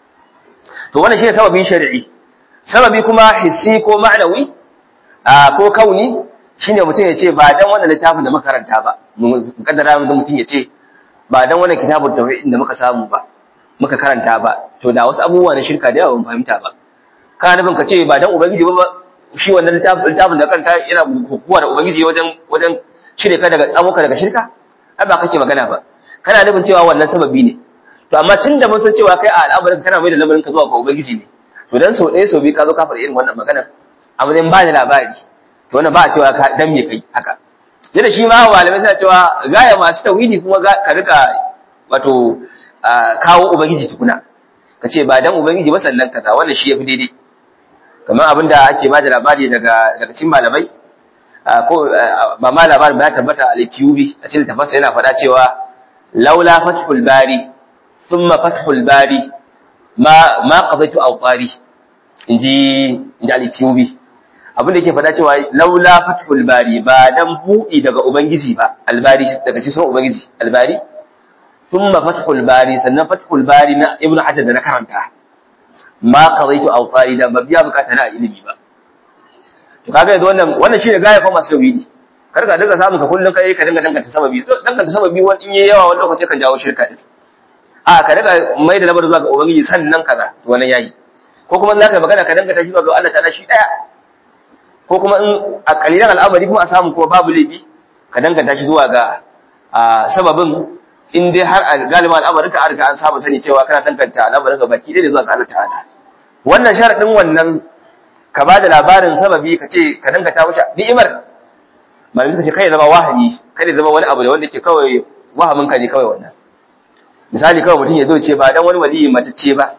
to wannan shine sababin shari'i sababi kuma hissi ko ma'anawi ko kauni shine mutum ya ce ba dan wannan littafin da muka karanta ba mu kaddara mu mutum ya ce ba dan wannan kitabul tauhid da muka samu ba muka karanta ba to da wasu abubuwa na shirka da yawa ban fahimta ba kana nufin ka ce ba dan ubangiji ba shi wannan littafin littafin da karanta yana kokuwa da ubangiji wajen wajen cire ka daga tsamuka daga shirka ai ba kake magana ba kana nufin cewa wannan sababi ne to amma tunda mun san cewa kai a al'amarin kana mai da lamarin ka zuwa ga ubangiji ne to dan so ɗaya so biyu ka zo ka faɗa irin wannan magana a matsayin ba ni labari to wannan ba a cewa ka dan me kai haka yadda shi ma malamai suna cewa gaya masu tauhidi kuma ka rika wato kawo ubangiji tukuna ka ce ba dan ubangiji ba sannan kaza wannan shi yafi daidai kamar abinda ake ba da labari daga daga cikin malamai ko ba ma labarin ba ya tabbata a Al-Tiyubi a cikin tafsir yana faɗa cewa laula fathul bari thumma fathul bari ma ma qadaitu awqari inji inji Al-Tiyubi abin da yake faɗa cewa laula fathul bari ba dan buɗi daga ubangiji ba albari daga cikin ubangiji albari thumma fathul bari sannan fathul bari na ibnu hajar da na karanta ma qadaitu awqari da ba biya bukata na ilimi ba to kaga yanzu wannan wannan shine gaya fa masu tauhidi kar ka dinga samu ka kullun kai ka dinga danganta sababi danganta sababi wani in yayi yawa wani lokaci kan jawo shirka din a ka dinga mai da labar zuwa ga ubangiji sannan kaza to wannan yayi ko kuma zaka magana ka danganta shi zuwa ga Allah ta'ala shi daya ko kuma in a kalilan al'amari kuma a samu ko babu laifi ka danganta shi zuwa ga sababin in dai har a galiban al'amarin ka an riga an saba sani cewa kana danganta al'amarin ka baki dai zuwa ga Allah ta'ala wannan sharadin wannan ka bada labarin sababi ka ce ka danganta wuce ni'imar malamin suka ce kai zama wahami kai zama wani abu da wanda ke kawai wahamin ka ne kawai wannan misali kawai mutum ya zo ce ba dan wani waliyi matacce ba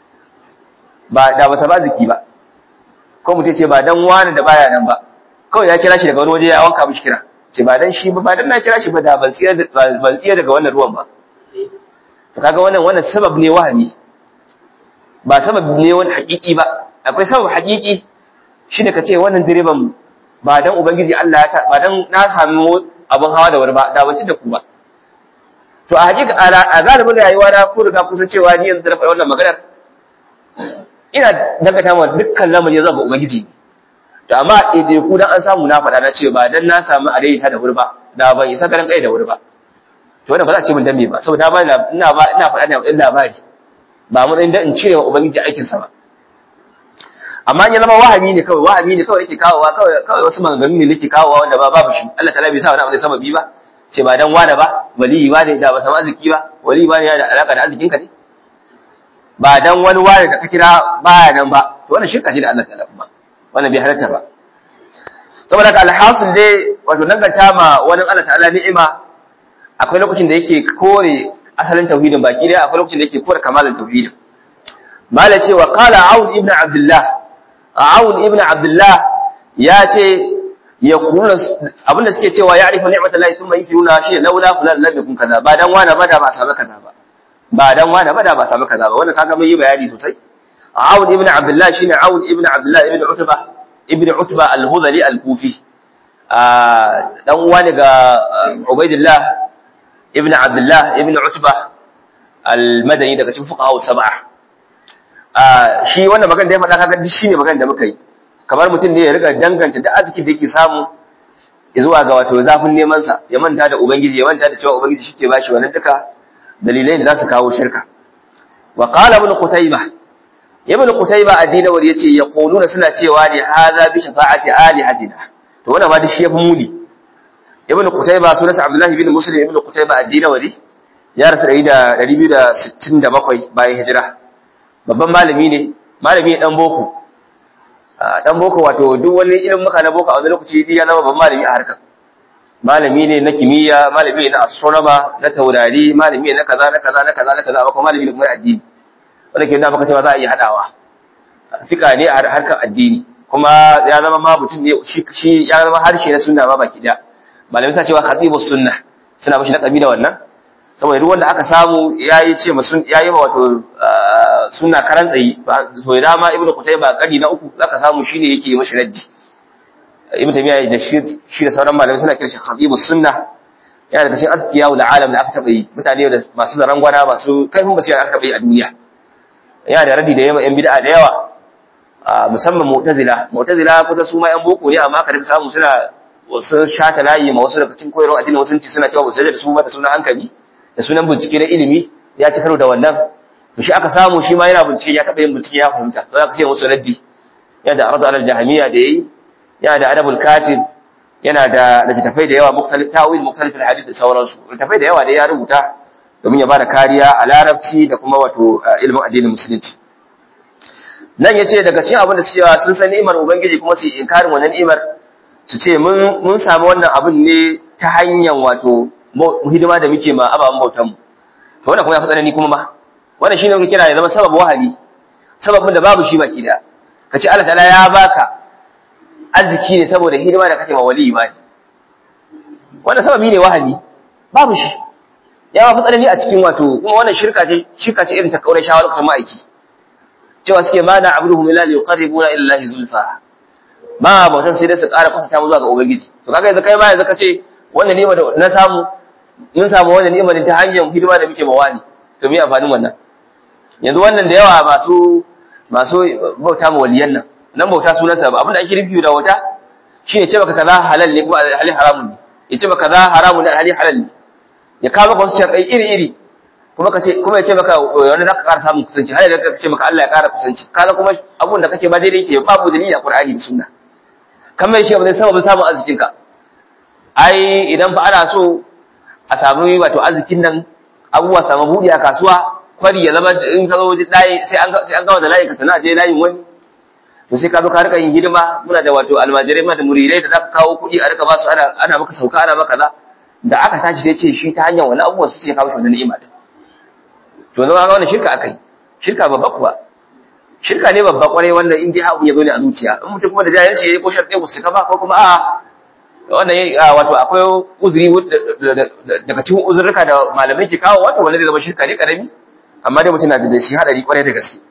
ba da bata ba ziki ba ko mutum ce ba dan wani da baya nan ba kawai ya kira shi daga wani waje ya wanka mishi kira ce ba dan shi ba ba dan na kira shi ba da ban tsiya ban tsiya daga wannan ruwan ba to kaga wannan wannan sabab ne wahami ba sabab ne wani hakiki ba akwai sabab hakiki shine kace wannan direban ba dan ubangiji Allah ya ta ba dan na samu abun hawa da wani ba da bace da ku ba to a hakika a galibin rayuwa na ku riga kusa cewa ni yanzu da faɗa wannan maganar ina dangata ma dukkan lamarin zuwa ga ubangiji to amma idan ku dan an samu na faɗa na ce ba dan na samu adaita da wuri ba da ban isa garan kai da wuri ba to wannan ba za a ce mun dan me ba saboda ba ina ba ina faɗa ne a labari ba mun dan in cire wa ubangiji aikin sa ba amma in ya zama wahami ne kawai wahami ne kawai nake kawowa kawai kawai wasu maganganu ne nake kawowa wanda ba babu shi Allah ta'ala bai sa wani abu da sababi ba ce ba dan wani ba wali ba ne da ba samu arziki ba wali ba ne yana da alaka da arzikin ka ne ba dan wani wani da ka kira baya nan ba to wannan shirka ce da Allah ta'ala kuma wannan bai halatta ba saboda ka alhasil dai wato danganta ma wani Allah ta'ala ni'ima akwai lokacin da yake kore asalin tauhidin baki dai akwai lokacin da yake kore kamalin tauhidin mala ce wa qala aun ibn abdullah aun ibn abdullah ya ce yaquluna abinda suke cewa ya'rifu ni'matallahi thumma yunkiruna shi laula fulan lam yakun kaza ba dan wani ba da ba samu kaza ba ba dan wani ba da ba samu kaza ba wannan kaga mun yi bayani sosai aun ibn abdullah shine aun ibn abdullah ibn utba ibn utba al-hudhali al-kufi dan uwa ne ga ubaidillah ibn abdullah ibn utba al-madani daga cikin fuqaha sab'a shi wannan magana da ya faɗa kaga shine magana da muka yi kamar mutum ne ya riga danganta da arziki da yake samu zuwa ga wato zafin neman sa ya manta da ubangiji ya manta da cewa ubangiji shike bashi wannan duka dalilai da za su kawo shirka wa qala ibn qutaybah ibn qutaybah ad-dinawari yace yaquluna suna cewa ne hadha bi shafa'ati alihatina to wannan ma da shi yafi muli ibn qutaybah sunansa abdullahi ibn muslim ibn qutaybah ad-dinawari ya rasu ɗari biyu da sittin da bakwai bayan hijira babban malami ne malami dan boko dan boko wato duk wani ilimin muka na boko a wani lokaci ya zama babban malami a harkar malami ne na kimiyya malami ne na astronomer na taurari malami ne na kaza na kaza na kaza na kaza kuma malami ne kuma addini wanda ke nuna maka cewa za a iya hadawa fika ne a harkar addini kuma ya zama ma mutum ne shi shi ya zama harshe na sunna ma baki da malami sa cewa khatibus sunna suna mashi na kabila wannan saboda duk wanda aka samu yayi ce masun yayi ma wato sunna karan tsayi so da ma ibnu qutayba kadi na uku zaka samu shine yake mashi raddi ibnu taymiya da shi shi da sauran malamai suna kiran shi khatibus sunna yana daga cikin azkiya wal alam da aka taba yi mutane da masu zaran gwana masu kaifin basira aka taba yi a duniya yana da raddi da yawa yan bid'a da yawa musamman mu'tazila mu'tazila kusa su ma yan boko ne amma ka da samu suna wasu shata layi ma wasu daga cikin koyarwar addini wasu suna cewa ba su da su ba da sunan hankali da sunan bincike na ilimi ya ci karo da wannan to shi aka samu shi ma yana bincike ya taba yin bincike ya fahimta sai aka ce musu raddi yana da arzu alal jahmiya da yayi yana da adabul katib yana da littafai da yawa mukhtalif tawil mukhtalif alhadith da sauransu littafai da yawa da ya rubuta domin ya bada kariya a larabci da kuma wato ilimin addinin musulunci nan yace daga cikin abin da cewa sun san ni'imar ubangiji kuma su inkarin wannan ni'imar su ce mun mun samu wannan abin ne ta hanyar wato hidima da muke ma ababen bautan mu to wannan kuma ya fi tsanani kuma ma wannan shine muke kira ya zama sabab wahali sababin da babu shi baki da kace Allah ta'ala ya baka arziki ne saboda hidima da kake ma wali imani wannan sababi ne wahali babu shi ya fi tsanani a cikin wato kuma wannan shirka ce shirka ce irin ta kaurai shawara lokacin ma'aiki cewa suke ma na abuduhum illa liqarribuna ila Allah zulfa ba bautan sai dai su ƙara kusata mu zuwa ga ubangiji to kaga yanzu kai ma yanzu kace wannan ni'ima da na samu mun samu wannan ni'ima ta hanyar hidima da muke mawani to me amfanin wannan yanzu wannan da yawa masu masu bauta ma waliyan nan nan bauta sunansa ba abinda ake rufi da wata shine ce baka kaza halal ne ko hali haramun ne ya ce baka kaza haramun ne hali halal ne ya kawo maka wasu sharɗai iri iri kuma ka ce kuma ya ce maka wani zaka ƙara samun kusanci har da ka ce maka Allah ya ƙara kusanci kaza kuma abun da kake ba daidai yake babu dalili a Qur'ani da Sunna kamar shi ba zai sababin samun arzikin ka ai idan fa ana so a samu wato arzikin nan abubuwa samu buɗe a kasuwa kwari ya zama in ka zo layi sai an sai an gawa da layi ka tana je layin wani to sai ka zo ka rika yin hidima muna da wato almajirai muna da muridai da zaka kawo kuɗi a rika ba su ana ana maka sauka ana maka za da aka tashi sai ce shi ta hanyar wani abubuwa su ce kawo shi wannan ni'ima din to zama ga wannan shirka akai shirka babba kuwa shirka ne babba kwarai wanda in dai abu ya zo ne a zuciya in mutum kuma da jahilci yayi ko sharɗe ku suka ba ko kuma a wannan wato akwai uzuri daga cikin uzurruka da malamai ke kawo wato wanda zai zama shirka ne karami amma dai mutum na da shi hadari kwarai da gaske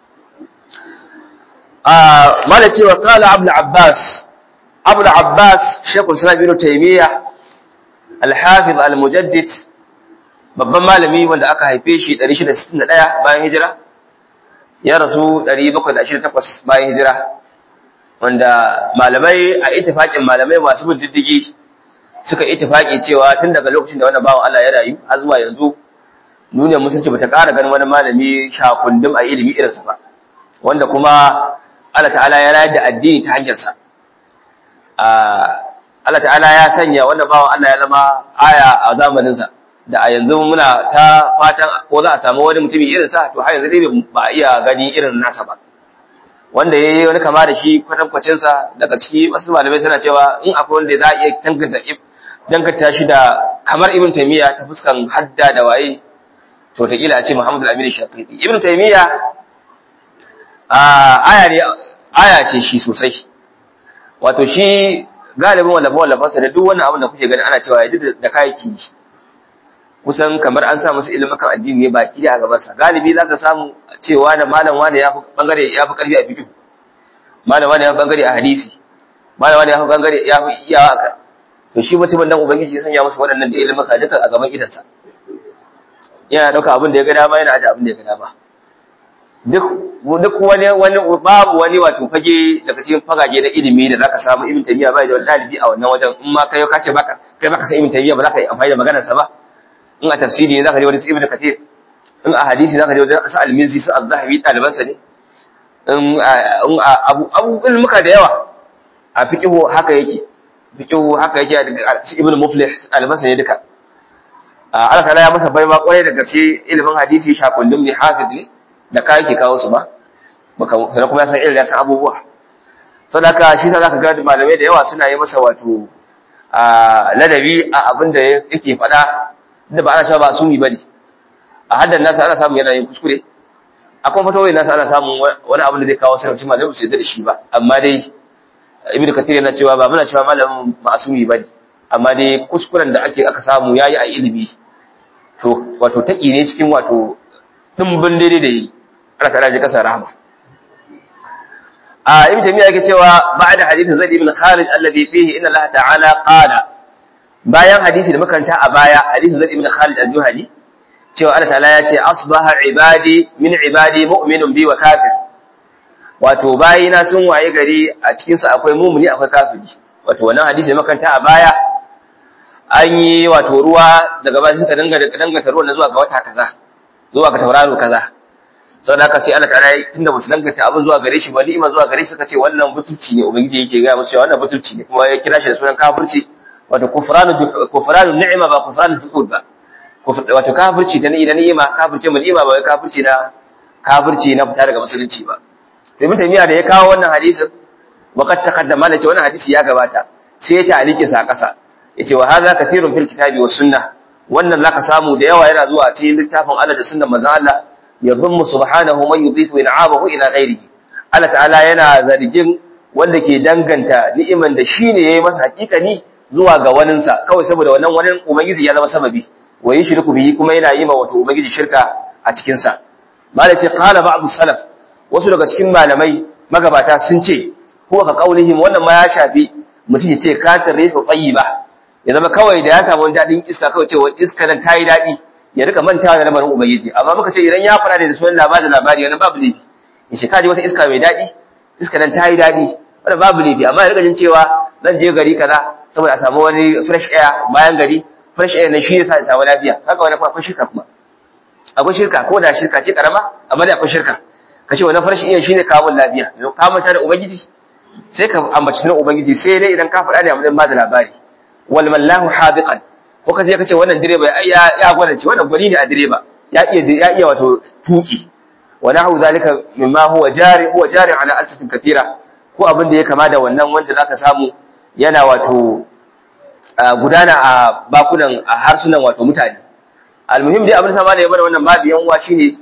ah mala cewa qala abul abbas abul abbas shaykhul islam ibn taymiyyah al-hafiz al-mujaddid babban malami wanda aka haife shi ɗari shida da sittin da ɗaya bayan hijira ya rasu ɗari bakwai da ashirin da takwas bayan hijira wanda malamai a ittifaqin malamai masu bin diddigi suka ittifaqi cewa tun daga lokacin da wannan bawan Allah ya rayu har zuwa yanzu duniyar musulunci bata ƙara ganin wani malami shakundum a ilimi irinsa ba wanda kuma Allah ta'ala ya rayar da addini ta hanyarsa Allah ta'ala ya sanya wannan bawan Allah ya zama aya a zamaninsa da a yanzu muna ta fatan ko za a samu wani mutumi irinsa to har yanzu dai ba a iya gani irin nasa ba wanda ya yi wani kama da shi kwatankwacinsa daga ciki wasu malamai suna cewa in akwai wanda za a iya danganta shi da kamar ibn taymiya ta fuskan hadda da waye to ta kila a ce muhammad al-amin shafi'i ibn taymiya aya ne aya ce shi sosai wato shi galibin wallafa wallafansa da duk wannan abin da kuke gani ana cewa ya duk da kayaki kusan kamar an sa musu ilimin kan addini ne baki da a gabansa galibi zaka samu cewa da malam wani ya fi bangare ya fi karfi a fiqh malam wani ya fi bangare a hadisi malam wani ya fi bangare ya fi iya haka to shi mutumin nan ubangiji ya sanya masa waɗannan da ilimin ka duka a gaban idansa yana dauka abin da ya ga dama yana aje abin da ya ga dama duk duk wani wani babu wani wato fage daga cikin fagage na ilimi da zaka samu ibn taymiya bai da wani dalibi a wannan wajen in ma kai ka ce baka kai baka san ibn taymiya ba zaka yi amfani da maganar sa ba in a tafsiri ne zaka je wani ibn kathir in a hadisi zaka je wajen sa al-mizzi sa az-zahabi daliban sa ne in in abu abu ilmuka da yawa a fiqhu haka yake fiqhu haka yake ibn muflih daliban sa ne duka Allah ta'ala ya masa baiwa kwarai da gaske ilimin hadisi shakundum ne hafiz ne da kai yake kawo su ba baka kuma ya san irin ya san abubuwa saboda shi sa zaka ga malamai da yawa suna yi masa wato a ladabi a abin da yake faɗa da ba ana cewa ba sumi bane a haddan nasa ana samu yana yin kuskure akwai fatawoyin nasa ana samu wani abin da zai kawo sarrafa malamin su da shi ba amma dai ibnu kathir yana cewa ba muna cewa malamin ma'sumi bane amma dai kuskuren da ake aka samu yayi a ilimi to wato taki ne cikin wato dimbin daidai da yi Allah ta'ala ji kasa rahama a ibnu taymiya yake cewa ba'da hadithin zaid ibn khalid alladhi fihi inna Allah ta'ala qala bayan hadisi da makanta a baya hadisin zaid ibn khalid al-juhani cewa Allah ta'ala ya ce asbaha ibadi min ibadi mu'minun bi wa kafir wato bayina sun waye gari a cikin su akwai mu'mini akwai kafiri wato wannan hadisi da makanta a baya an yi wato ruwa daga baya suka danga danganta ruwan zuwa ga wata kaza zuwa ga tauraro kaza saboda haka sai Allah ta'ala tunda musu danganta abin zuwa gare shi ba ni'ima zuwa gare shi suka ce wannan butulci ne ubangiji yake ga musu cewa wannan butulci ne kuma ya kira shi da sunan kafirci wato kufranu kufranu ni'ima ba kufranu zuhud ba wato kafirci da ni'ima kafirci mu ni'ima ba wai kafirci na kafirci na fita daga musulunci ba to ibn taymiya da ya kawo wannan hadisin waqad taqaddama da wannan hadisi ya gabata sai ya ta'aliki sa kasa yace wa hadha kathirun fil kitabi was sunnah wannan zaka samu da yawa yana zuwa a cikin littafin Allah da sunnar manzon Allah yadhummu subhanahu man yudhifu in'abahu ila ghairihi Allah ta'ala yana zargin wanda ke danganta ni'iman da shine yayi masa hakikani zuwa ga waninsa kawai saboda wannan wani ubangiji ya zama sababi wa yushriku bihi kuma yana yi ma wato ubangiji shirka a cikin sa malai ce qala ba'd salaf wasu daga cikin malamai magabata sun ce huwa ka qaulihim wannan ma ya shafi mutum ya ce ka tarifa tayyiba ya zama kawai da ya samu wani dadin iska kawai cewa iska nan tayi dadi ya rika mantawa da lamarin ubangiji amma muka ce idan ya fara da sunan labarin labari wannan babu laifi yace ka ji wata iska mai dadi iska nan ta yi dadi wannan babu laifi amma ya rika jin cewa zan je gari kaza saboda a samu wani fresh air bayan gari fresh air ne shi yasa ya samu lafiya haka wani kuma akwai shirka kuma akwai shirka ko da shirka ce karama amma dai akwai shirka kace wannan fresh air shine kawo lafiya ka manta da ubangiji sai ka ambaci sunan ubangiji sai dai idan ka faɗa ne a matsayin ba da labari wal mallahu habiqan ko kaje kace wannan direba ya ya gwada ce wannan gwani ne a direba ya iya ya iya wato tuki wa nahu zalika mimma huwa jari huwa jari ala alsatin kathira ko abin da ya kama da wannan wanda zaka samu yana wato gudana a bakunan a harsunan wato mutane almuhim dai abin sama da ya bada wannan babi yan uwa shine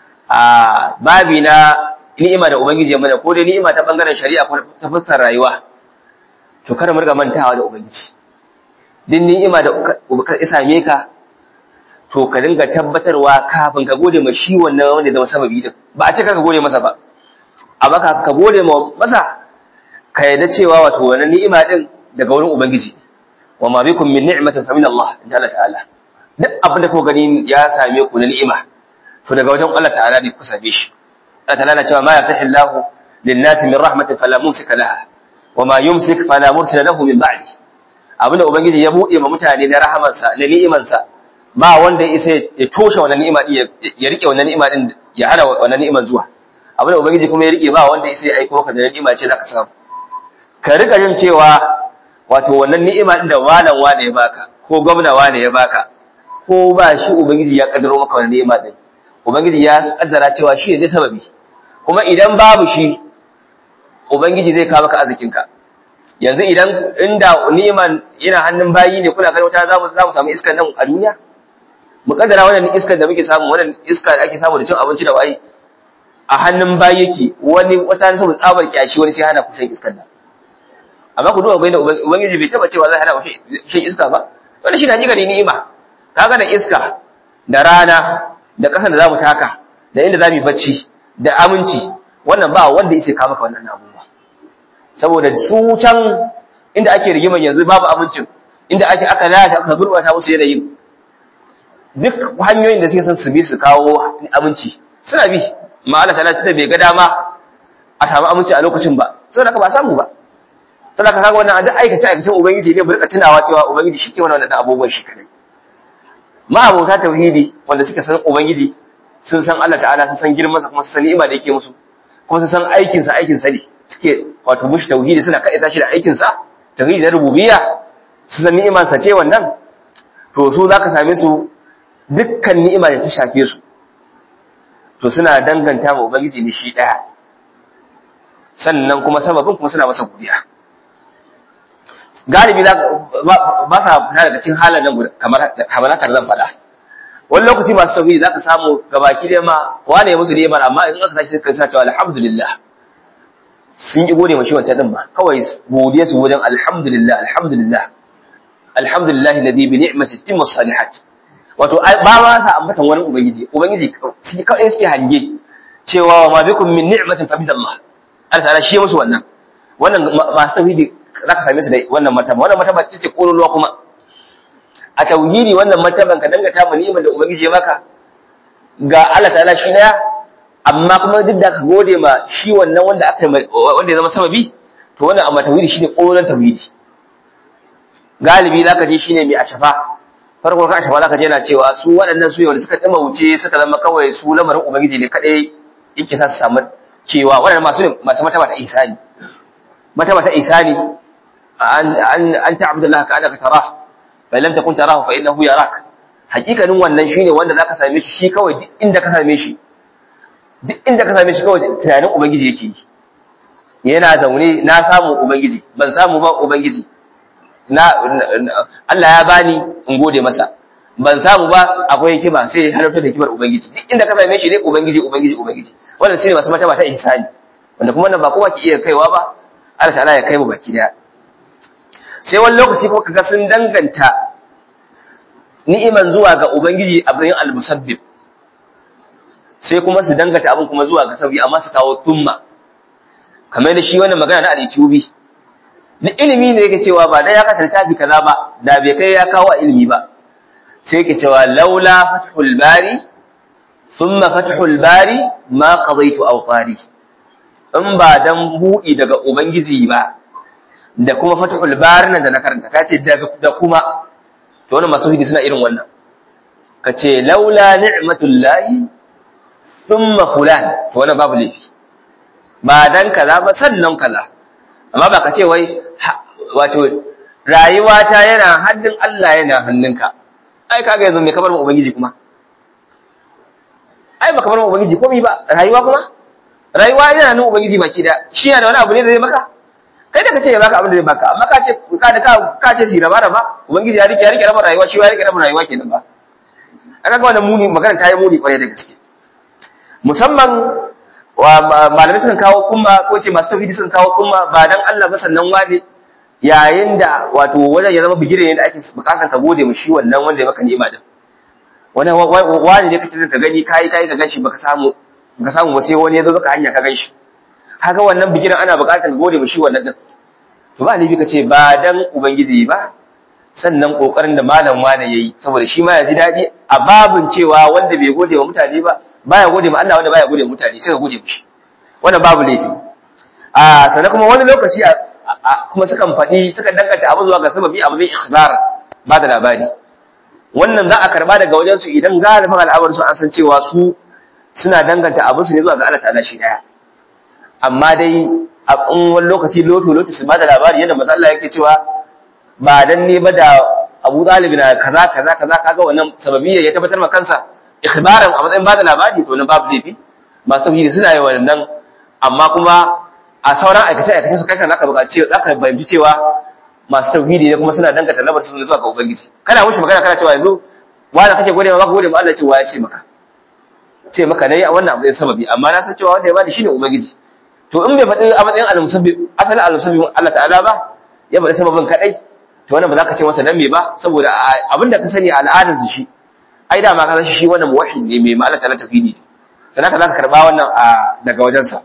a babi na ni'ima da ubangiji ya mana ko dai ni'ima ta bangaren shari'a ko ta fuskar rayuwa to kada mu riga mantawa da ubangiji din ni'ima da ka same ka to ka dinga tabbatarwa kafin ka gode ma shi wannan wanda zama sababi din ba a ce ka gode masa ba amma ka ka gode masa ka yarda cewa wato wannan ni'ima din daga wurin ubangiji wa ma bikum min ni'matin fa min Allah jalla ta'ala duk abin da ku gani ya same ku na ni'ima to daga wajen Allah ta'ala ne ku same shi Allah ta'ala cewa ma yaftahi Allah lin-nasi min rahmatin fala mumsika laha wa ma yumsik fala mursila lahu min ba'di abinda ubangiji ya bude ma mutane na rahamansa da ni'imansa ba wanda ya isa ya toshe wannan ni'ima din ya rike wannan ni'ima din ya hana wannan ni'iman zuwa abinda ubangiji kuma ya rike ba wanda ya isa ya aika maka da ni'ima ce zaka samu ka rika jin cewa wato wannan ni'ima din da walan wane ya baka ko gwamna wane ya baka ko ba shi ubangiji ya kaddaro maka wannan ni'ima din ubangiji ya kaddara cewa shi ne sababi kuma idan babu shi ubangiji zai kawo maka arzikinka yanzu idan inda ni'iman yana hannun bayi ne kuna ganin wata za mu za mu samu iskar nan a duniya mu kaddara wannan iskar da muke samu wannan iska da ake samu da cin abinci da wayi a hannun bayi yake wani wata saboda tsabar kyashi wani sai hana ku shan iskar nan amma ku duba bai da ubangiji bai taba cewa zai hana ku shan iska ba wannan shi ne hakikar ni'ima kaga da iska da rana da ƙasar da za mu taka da inda za mu yi bacci da aminci wannan ba wanda yake kawo maka wannan abubuwa saboda su can inda ake rigimar yanzu babu amincin inda ake aka lalata aka gurbata musu yanayin duk hanyoyin da suke son su bi su kawo aminci suna bi amma Allah ta'ala tunda bai ga dama a samu aminci a lokacin ba saboda ka ba samu ba saboda ka kaga wannan duk aikace aikacen ubangiji ne burka tunawa cewa ubangiji shi ke wannan abubuwan shi kadai ma'abota tauhidi wanda suka san ubangiji sun san Allah ta'ala sun san girmansa kuma sun san ni'ima da yake musu kuma sun san aikin sa aikin sa ne suke wato mushi tauhidi suna kaita shi da aikin sa tauhidi na rububiyya sun san ni'imar sa ce wannan to su zaka same su dukkan ni'ima da ta shafe su to suna danganta ma ubangiji ne shi daya sannan kuma sababin kuma suna masa godiya galibi ba sa fita daga cikin halin nan kamar kamar haka zan faɗa wani lokaci masu tauhidi zaka samu gabaki da ma wane musu ne ban amma in aka tashi sai ka cewa alhamdulillah sun yi gode mashi wancan din ba kawai godiya su wajen alhamdulillah alhamdulillah alhamdulillah alladhi bi ni'mati timmu salihat wato ba ma sa ambatan wani ubangiji ubangiji shi kawai suke hange cewa ma bikum min ni'matin fa bidallah Allah ta'ala shi musu wannan wannan masu tauhidi zaka same su da wannan martaba wannan martaba ce kololuwa kuma a tauhidi wannan martaban ka dangata mu ni'imar da ubangiji ya maka ga Allah ta'ala shi daya amma kuma duk da ka gode ma shi wannan wanda aka wanda ya zama sababi to wannan amma tauhidi shine kololuwan tauhidi galibi zaka je shine mai ashafa farko ka ashafa zaka je yana cewa su waɗannan su wanda suka tsima wuce suka zama kawai su lamarin ubangiji ne kadai yake sa su samu cewa waɗannan masu masu martaba ta ihsani martaba ta ihsani an an ta'budallaha ka annaka tarah fa lam takun tarahu fa innahu yarak hakikanin wannan shine wanda zaka same shi shi kawai duk inda ka same shi duk inda ka same shi kawai tunanin ubangiji yake yi yana zaune na samu ubangiji ban samu ba ubangiji na Allah ya bani in gode masa ban samu ba akwai hikima sai halarta da hikimar ubangiji duk inda ka same shi dai ubangiji ubangiji ubangiji wannan shine masu martaba ta ihsani wanda kuma wannan ba kowa ke iya kaiwa ba Allah ta'ala ya kai mu baki daya sai wani lokaci kuma kaga sun danganta ni'iman zuwa ga ubangiji abin al-musabbib sai kuma su danganta abin kuma zuwa ga sabi amma su kawo thumma kamar da shi wannan magana na al-Itubi ni ilimi ne yake cewa ba dai ya ka littafi kaza ba da bai kai ya kawo ilimi ba sai yake cewa laula fathul bari thumma fathul bari ma qadaytu awqari in ba dan buɗi daga ubangiji ba da kuma fathul bari nan da na karanta kace da kuma to wannan masu hidi suna irin wannan kace laula ni'matullahi thumma fulan to wannan babu laifi ba dan kaza ba sannan kaza amma ba ka ce wai wato rayuwata yana hannun Allah yana hannunka ai kaga yanzu me kamar mu ubangiji kuma ai ba kamar mu ubangiji komai ba rayuwa kuma rayuwa yana nan ubangiji baki da shi yana da wani abu ne da zai maka kai da kace ya baka abin da zai baka amma ka ce ka da ka ka ce shi raba raba ubangiji ya rike ya rike raba rayuwa shi ya rike raba rayuwa kenan ba aka ga wannan muni magana ta yi muni kwarai da gaske musamman wa malamai sun kawo kuma ko ce masu tauhidi sun kawo kuma ba dan Allah ba sannan wani yayin da wato wajen ya zama bigire ne da ake bukatar ka gode mu shi wannan wanda ya maka ni'ima din wani wani ne kace ka gani kai kai ka ganshi baka samu baka samu ba sai wani ya zo baka hanya ka ganshi haka wannan bigiren ana bukatar ka gode mu shi wannan din to ba libi kace ba dan ubangiji ba sannan kokarin da malam wani yayi saboda shi ma ya ji dadi a babun cewa wanda bai gode wa mutane ba baya gode ma Allah wanda baya gode wa mutane sai ka gode mishi wannan babu laifi a sannan kuma wani lokaci kuma sukan faɗi sukan danganta abu zuwa ga sababi abu zai ikhbar ba da labari wannan za a karba daga wajen su idan galibin al'amarin su an san cewa su suna danganta abin su ne zuwa ga Allah ta'ala shi daya amma dai a wani lokaci loto loto su ba da labari yadda manzo Allah yake cewa ba dan ne ba da Abu Talib na kaza kaza kaza kaga wannan sababiyya ya tabbatar ma kansa ikhbaran a matsayin ba da labari to na babu laifi masu tauhidi suna yi wannan amma kuma a sauran aikace aikace su kai kan zaka buƙaci zaka bayyana cewa masu tauhidi ne kuma suna danganta labar su zuwa ga ubangiji kana mushi magana kana cewa yanzu wanda kake gode ma baka gode ma Allah cewa ya ce maka ce maka nayi wannan abu zai sababi amma na san cewa wanda ya bani shine ubangiji to in bai faɗi a matsayin al-musabbi asalin al-musabbi Allah ta'ala ba ya faɗi sababin kadai to wannan ba za ka ce masa dan me ba saboda abinda ka sani al'adar shi ai da ma ka san shi wannan muwahhid ne mai Allah ta'ala tauhidi dan haka zaka karba wannan daga wajensa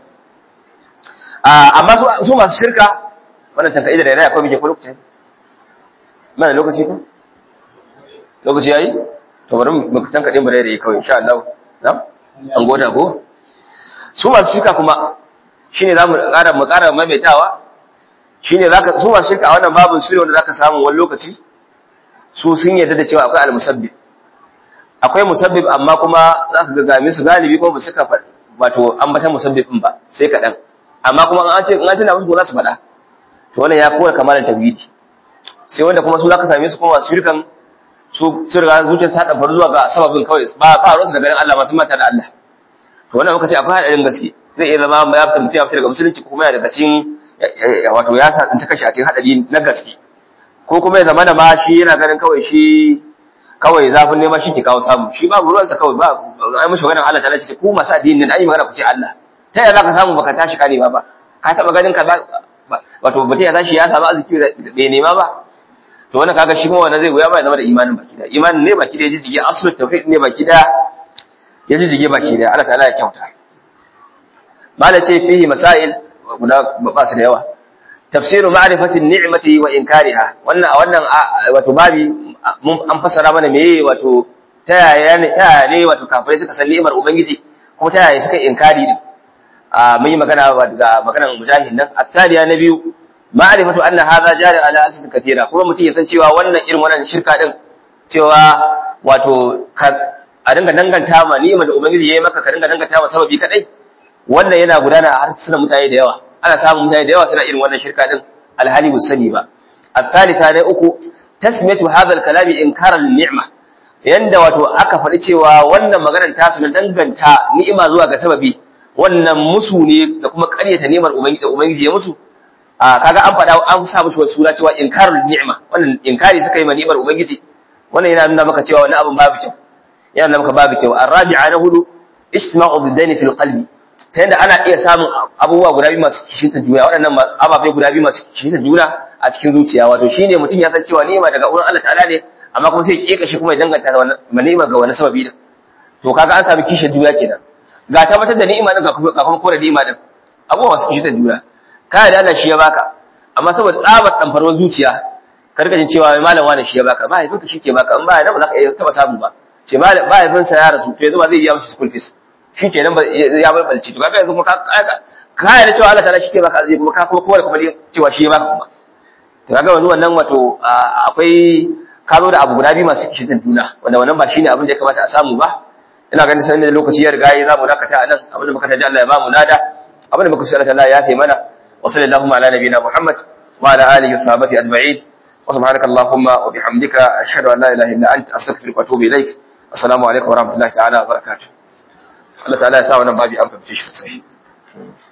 amma su masu shirka wannan tankaida da yana akwai bige ko lokaci mana lokaci ko lokaci yayi to bari mu tankade mu da kawai insha Allah na'am an goda ko su masu shirka kuma shine zamu ƙara mu ƙara maimaitawa shine zaka su masu shirka a wannan babin su ne wanda zaka samu wani lokaci su sun yarda da cewa akwai al-musabbib akwai musabbib amma kuma zaka ga game su galibi ko ba suka faɗi wato ambatan musabbibin ba sai kadan amma kuma an ce in an tana musu ko za su faɗa to wannan ya kora kamalan tauhidi sai wanda kuma su zaka same su kuma masu shirkan su su riga zuciyar ta dabar zuwa ga sababin kawai ba ba ruwansu da ganin Allah masu mata da Allah to wannan muka ce akwai hadarin gaske zai iya zama ya fita mutum ya fita daga musulunci ko kuma yana daga cikin wato ya sa tsinci kashi a cikin hadari na gaske ko kuma ya zama da ma shi yana ganin kawai shi kawai zafin nema shi ke kawo samu shi babu ruwansa kawai ba ai mishi maganar Allah ta ce ku masu addini ne ai magana ku ce Allah ta yaya zaka samu baka tashi kare ba ka taba ganin ka wato mutum ya tashi ya samu arziki bai nema ba to wannan kaga shi kuma wannan zai goya ba ya zama da imanin baki da imanin ne baki da ya jijige aslu tauhid ne baki da ya jijige baki da Allah ta'ala ya kyauta mala ce fihi masail guda ba su da yawa tafsiru ma'rifati ni'mati wa inkariha wannan a wannan wato babi an fassara mana meye wato ta yaya ne ta yaya ne wato kafirai suka san ni'imar ubangiji kuma ta yaya suka inkari din a mun yi magana daga maganar mujahid nan at-taliya na biyu ma'rifatu anna hadha jari ala asl kathira kuma mutum ya san cewa wannan irin wannan shirka din cewa wato a dinga danganta ma ni'imar da ubangiji yayi maka ka dinga danganta ma sababi kadai wannan yana gudana a harsunan mutane da yawa ana samun mutane da yawa suna irin wannan shirka din alhali bu sani ba at-thalitha na uku tasmiyatu hadha al-kalami inkaran lin-ni'ma yanda wato aka faɗi cewa wannan maganar ta su danganta ni'ima zuwa ga sababi wannan musu ne da kuma ƙaryata ni'imar ubangiji da ubangiji ya musu a kaga an faɗa an sa musu sura cewa inkarul ni'ma wannan inkari suka yi ma ni'imar ubangiji wannan yana nuna maka cewa wannan abin babu kyau yana nuna maka babu kyau ar-rabi'a na hudu istima'u bid-dani fil qalbi ta yanda ana iya samun abubuwa guda biyu masu kishinta juna waɗannan ababai guda biyu masu kishinta juna a cikin zuciya wato shine mutum ya san cewa ni'ima daga wurin Allah ta'ala ne amma kuma sai ya keka shi kuma ya danganta wannan ni'ima ga wani sababi din to kaga an samu kishin juna kenan ga tabbatar da ni'ima din ga kuma kore ni'ima din abubuwa masu kishinta juna kai da Allah shi ya baka amma saboda tsabar damfarwar zuciya ka rika jin cewa malam wani shi ya baka ba haifin ka shike baka in ba ya ba za ka iya taba samu ba ce ba haifin sa ya rasu to yanzu ba zai biya mishi school fees shikenan ba ya bar balci to kaga yanzu kuma ka yarda cewa Allah ta'ala shi ke baka arziki kuma ka kuma kowa kuma cewa shi ya baka kuma to kaga yanzu wannan wato akwai ka zo da abu guda biyu masu kishin juna wanda wannan ba shine abin da ya kamata a samu ba ina ganin sanin da lokaci ya riga yayi zamu dakata anan abin da muka taji Allah ya ba mu nada abin da muka sai Allah ta'ala ya yafe mana wa sallallahu ala nabiyina Muhammad wa ala alihi wa sahbihi ajma'in wa subhanaka allahumma wa bihamdika ashhadu an la ilaha illa anta astaghfiruka wa atubu ilaik assalamu alaikum wa rahmatullahi ta'ala wa barakatuh Allah ta'ala ya sa wannan babi an fahimce shi sosai